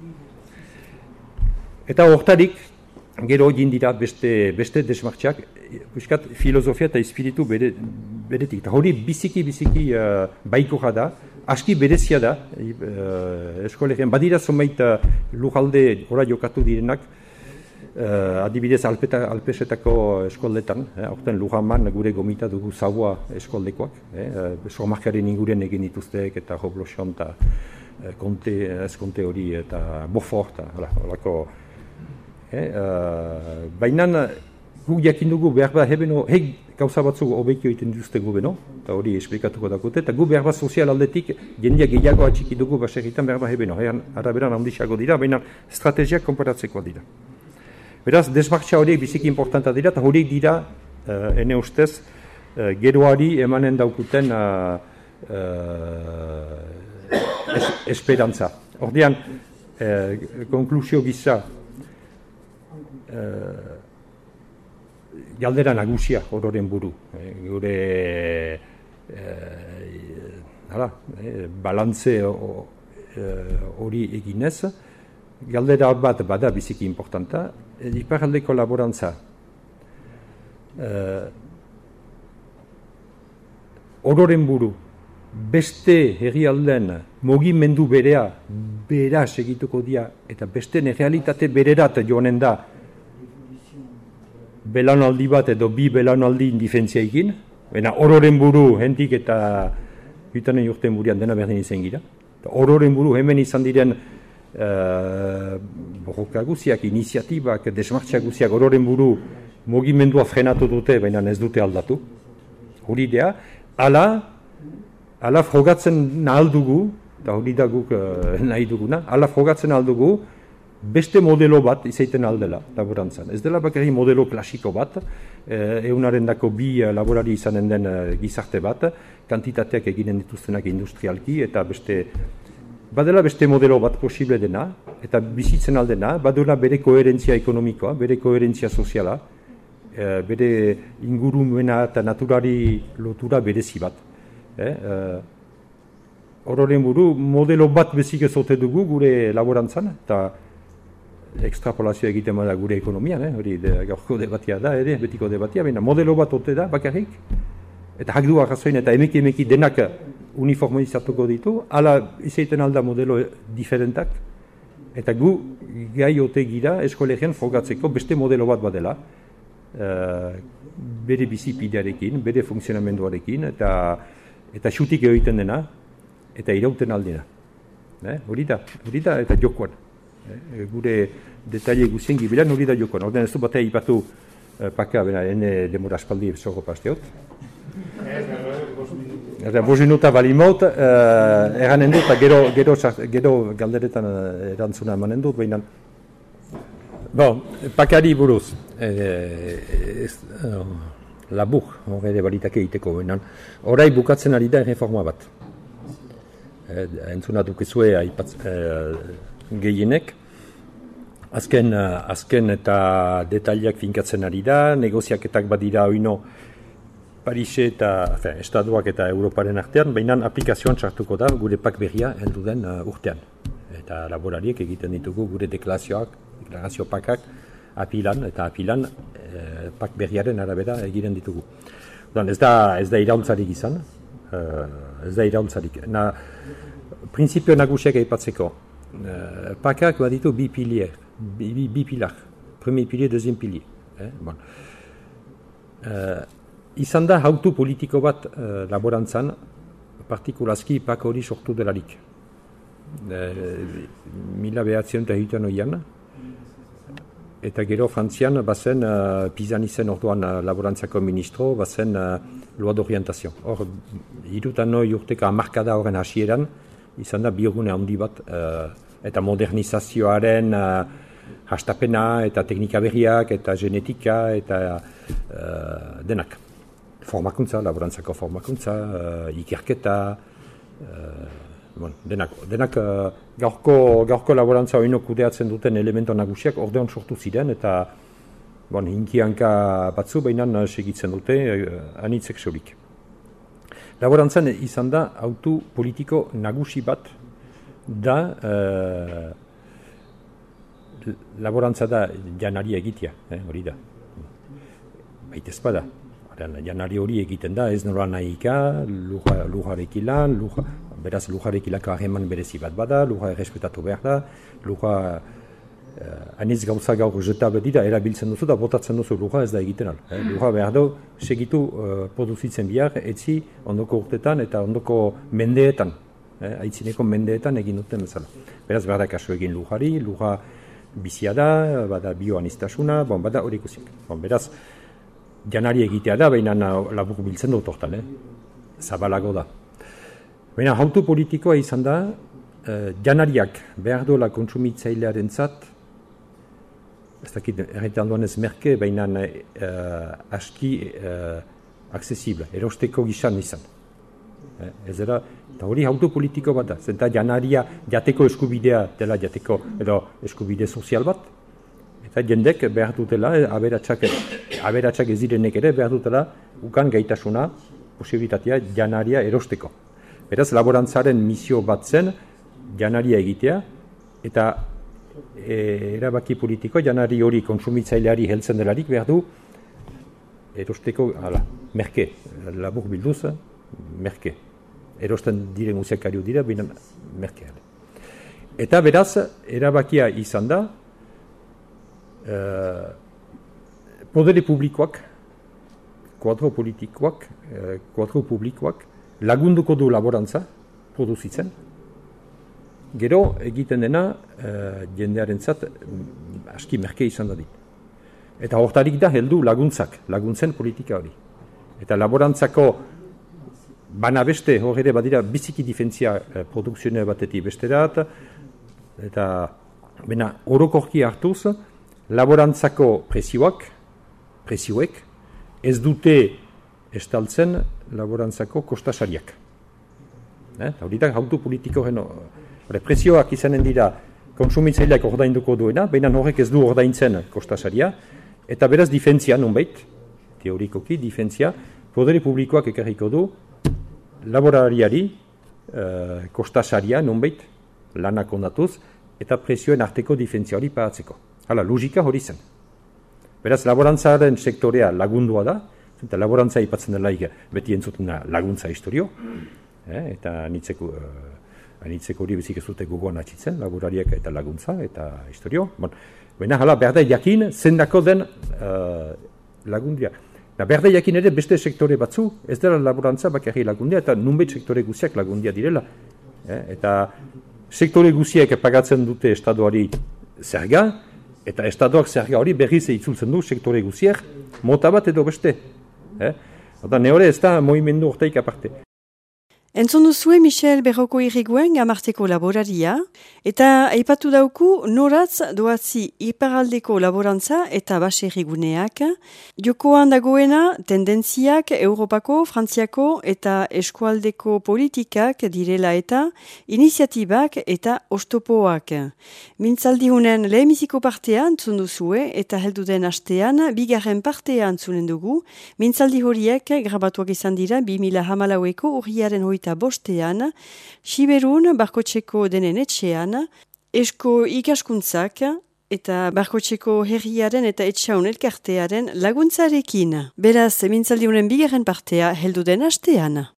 Eta hortarik gero egin dira beste, beste desmartxak, buskat filosofia eta espiritu bere, beretik. Eta hori biziki biziki uh, baikoja da, aski berezia da, uh, eskolegian badira zonbait uh, lurralde ora jokatu direnak, uh, adibidez alpeta, alpesetako eskoldetan, eh, orten Lujaman gure gomita dugu zaua eskoldekoak, eh, uh, sormarkaren inguren egin dituzteek eta Hobloxon eta uh, konte, eskonte hori eta Beaufort, holako. Eh, uh, Baina guk jakin dugu behar bat hebeno, heg gauza batzuk hobekio egiten dituzte gu beno, eta hori esplikatuko dakote, eta gu behar bat sozial aldetik jendia gehiago atxiki dugu baserritan behar bat hebeno, araberan handisago dira, baina estrategiak konparatzeko dira. Beraz, desmartxa horiek biziki importanta dira, eta horiek dira, uh, ene ustez, uh, geroari emanen daukuten uh, uh, es, esperantza. Ordean, uh, konklusio gisa, uh, galdera nagusia ororen buru. E, gure e, hala, e, balantze hori e, eginez, galdera bat bada biziki importanta, e, iparraldeko laborantza. E, ororen buru, beste herrialden mugimendu berea, bera segituko dia, eta beste realitate bererat joanen da, belanaldi bat edo bi belanaldi indifentzia egin, baina ororen buru hentik eta bitanen urten burian dena berdin izan gira. Ororen buru hemen izan diren uh, borroka guziak, iniziatibak, desmartxak guziak, ororen buru mugimendua frenatu dute, baina ez dute aldatu. Hori idea, ala, ala frogatzen nahal dugu, eta hori da guk uh, nahi duguna, ala frogatzen nahal dugu, beste modelo bat izaiten aldela laborantzan. Ez dela bakarrik modelo klasiko bat, ehunaren dako bi laborari izanen den gizarte bat, kantitateak eginen dituztenak industrialki, eta beste, badela beste modelo bat posible dena, eta bizitzen aldena, badela bere koherentzia ekonomikoa, bere koherentzia soziala, bere ingurumena eta naturari lotura berezi bat. Horren buru, modelo bat bezik ezote dugu gure laborantzan, eta ekstrapolazioa egiten bada gure ekonomian, hori eh? gaurko debatia da, ere, betiko debatia, baina modelo bat ote da, bakarrik, eta hak du arrazoin eta emeki emeki denak uniformizatuko ditu, ala izaiten alda modelo diferentak, eta gu gai ote gira eskolegian frogatzeko beste modelo bat badela, uh, bere bizipidearekin, bere funtzionamenduarekin, eta eta xutik egiten dena, eta irauten aldena. Eh? Hori da, hori da, eta jokoan. Eh? Gure detaile guzien gibilan hori da jokoan. Orden ez du batea ipatu eh, paka, bera, ene demora espaldi zorro pasteot. Eta bost minuta balimot, eh, eranen dut, eta gero, gero, gero galderetan erantzuna emanen dut, behinan. Bon, pakari buruz, eh, ez, uh, labur, horre balitake egiteko behinan. Horai bukatzen ari da reforma bat. Eh, entzuna dukezue aipatz, eh, gehienek. Azken, uh, azken eta detaileak finkatzen ari da, negoziaketak badira oino Parise eta, fe, Estatuak eta Europaren artean, baina aplikazioan txartuko da gure pak berria heldu den uh, urtean. Eta laborariek egiten ditugu gure deklarazioak, deklarazio pakak apilan, eta apilan eh, pak berriaren arabera egiten ditugu. Dan, ez da, ez da iraultzarik izan, uh, ez da iraultzarik. Na, printzipio nagusiak aipatzeko, uh, pakak baditu bi pilier, bi, bi, bi pilar, premier pilier, deuxième pilier. Eh? Bon. Uh, izan da hautu politiko bat uh, laborantzan, partikulazki pak hori sortu delarik. Uh, mila behatzion eta hiutan oian, eta gero Frantzian bazen uh, Pizan izen orduan uh, laborantzako ministro, bazen uh, loi d'orientazio. Hor, irutan noi urteko amarkada horren hasieran, izan da biogune handi bat, uh, eta modernizazioaren uh, hastapena, eta teknika berriak, eta genetika, eta uh, denak. Formakuntza, laborantzako formakuntza, uh, ikerketa, uh, bon, denak, denak uh, gaurko, gaurko laborantza oino kudeatzen duten elemento nagusiak ordeon sortu ziren, eta bon, hinkianka batzu behinan uh, segitzen dute uh, anitzek solik. Laborantzan izan da autu politiko nagusi bat da uh, laborantza da janari egitea, eh, hori da. Baita ezpada. Janari hori egiten da, ez nola nahika, lujarekin lan, luja, beraz lujarekilako harreman berezi bat bada, luja errespetatu behar da, luja uh, anitz gauza gaur jeta bedira erabiltzen duzu da botatzen duzu luja ez da egiten al. Eh? Luja behar du segitu uh, produzitzen bihar, etzi ondoko urtetan eta ondoko mendeetan, eh? aitzineko mendeetan egin duten bezala. Beraz behar da kaso egin lujari, luja bizia da, bada bioanistasuna, bon, bada hori ikusiak. Bon, beraz, janari egitea da, baina labur biltzen dut hortan, eh? Zabalago da. Baina hautu politikoa izan da, eh, janariak behar duela kontsumitzailearen zat, ez dakit, erretan duan ez merke, baina eh, aski eh, aksesible, erosteko gizan izan. Eh, ez era, eta hori hautu politiko bat da, zenta janaria jateko eskubidea dela jateko, edo eskubide sozial bat, eta jendek behar dutela, aberatsak, aberatsak ez direnek ere behar dutela ukan gaitasuna, posibilitatea janaria erosteko. Beraz, laborantzaren misio bat zen janaria egitea, eta e, erabaki politiko janari hori kontsumitzaileari heltzen delarik behar du erosteko, ala, merke, labur bilduz, merke. Erosten diren musikariu dira, baina merke. Eta beraz, erabakia izan da, Uh, podere publikoak, kuadro politikoak, uh, kuadro publikoak lagunduko du laborantza produzitzen. Gero egiten dena uh, jendearen zat aski merke izan da dit. Eta hortarik da heldu laguntzak, laguntzen politika hori. Eta laborantzako bana beste horre badira biziki difentzia uh, produkzioa batetik besterat, eta Bena, orokorki hartuz, laborantzako presioak, presioek, ez dute estaltzen laborantzako kostasariak. Eh? Horitak hautu politiko geno, presioak izanen dira konsumitzaileak ordainduko duena, baina horrek ez du ordaintzen kostasaria, eta beraz difentzia nonbait, teorikoki difentzia, podere publikoak ekarriko du laborariari eh, kostasaria nonbait lanak ondatuz, eta presioen arteko difentzia hori paratzeko. Hala, logika hori zen. Beraz, laborantzaren sektorea lagundua da, eta laborantza ipatzen delaik beti entzutena laguntza historio, eh, eta anitzeko, uh, anitzeko hori bezik ez dute gogoan atxitzen, laborariak eta laguntza, eta historio. Bon, baina, hala, berde jakin, zendako den uh, lagundia. Na, berde jakin ere beste sektore batzu, ez dela laborantza bakarri lagundia, eta nunbait sektore guziak lagundia direla. Eh, eta sektore guziak pagatzen dute estatuari zerga, eta estatuak zerga hori berriz itzultzen du sektore guziak, mota bat edo beste. Eh? Eta neore ez da movimendu ortaik aparte. Entzun duzue Michel Berroko Iriguen gamarteko laboraria, eta aipatu dauku noratz doatzi iparaldeko laborantza eta baserriguneak, jokoan dagoena tendentziak Europako, Frantziako eta eskualdeko politikak direla eta iniziatibak eta ostopoak. Mintzaldihunen lehenbiziko partea entzun duzue eta helduden astean bigarren partea entzunen dugu, mintzaldi horiek grabatuak izan dira bi mila hamalaueko urriaren hoita bostean, Siberun Barkotxeko denen etxean, esko ikaskuntzak eta Barkotxeko herriaren eta etxaun elkartearen laguntzarekin. Beraz, mintzaldi honen bigarren partea heldu den astean.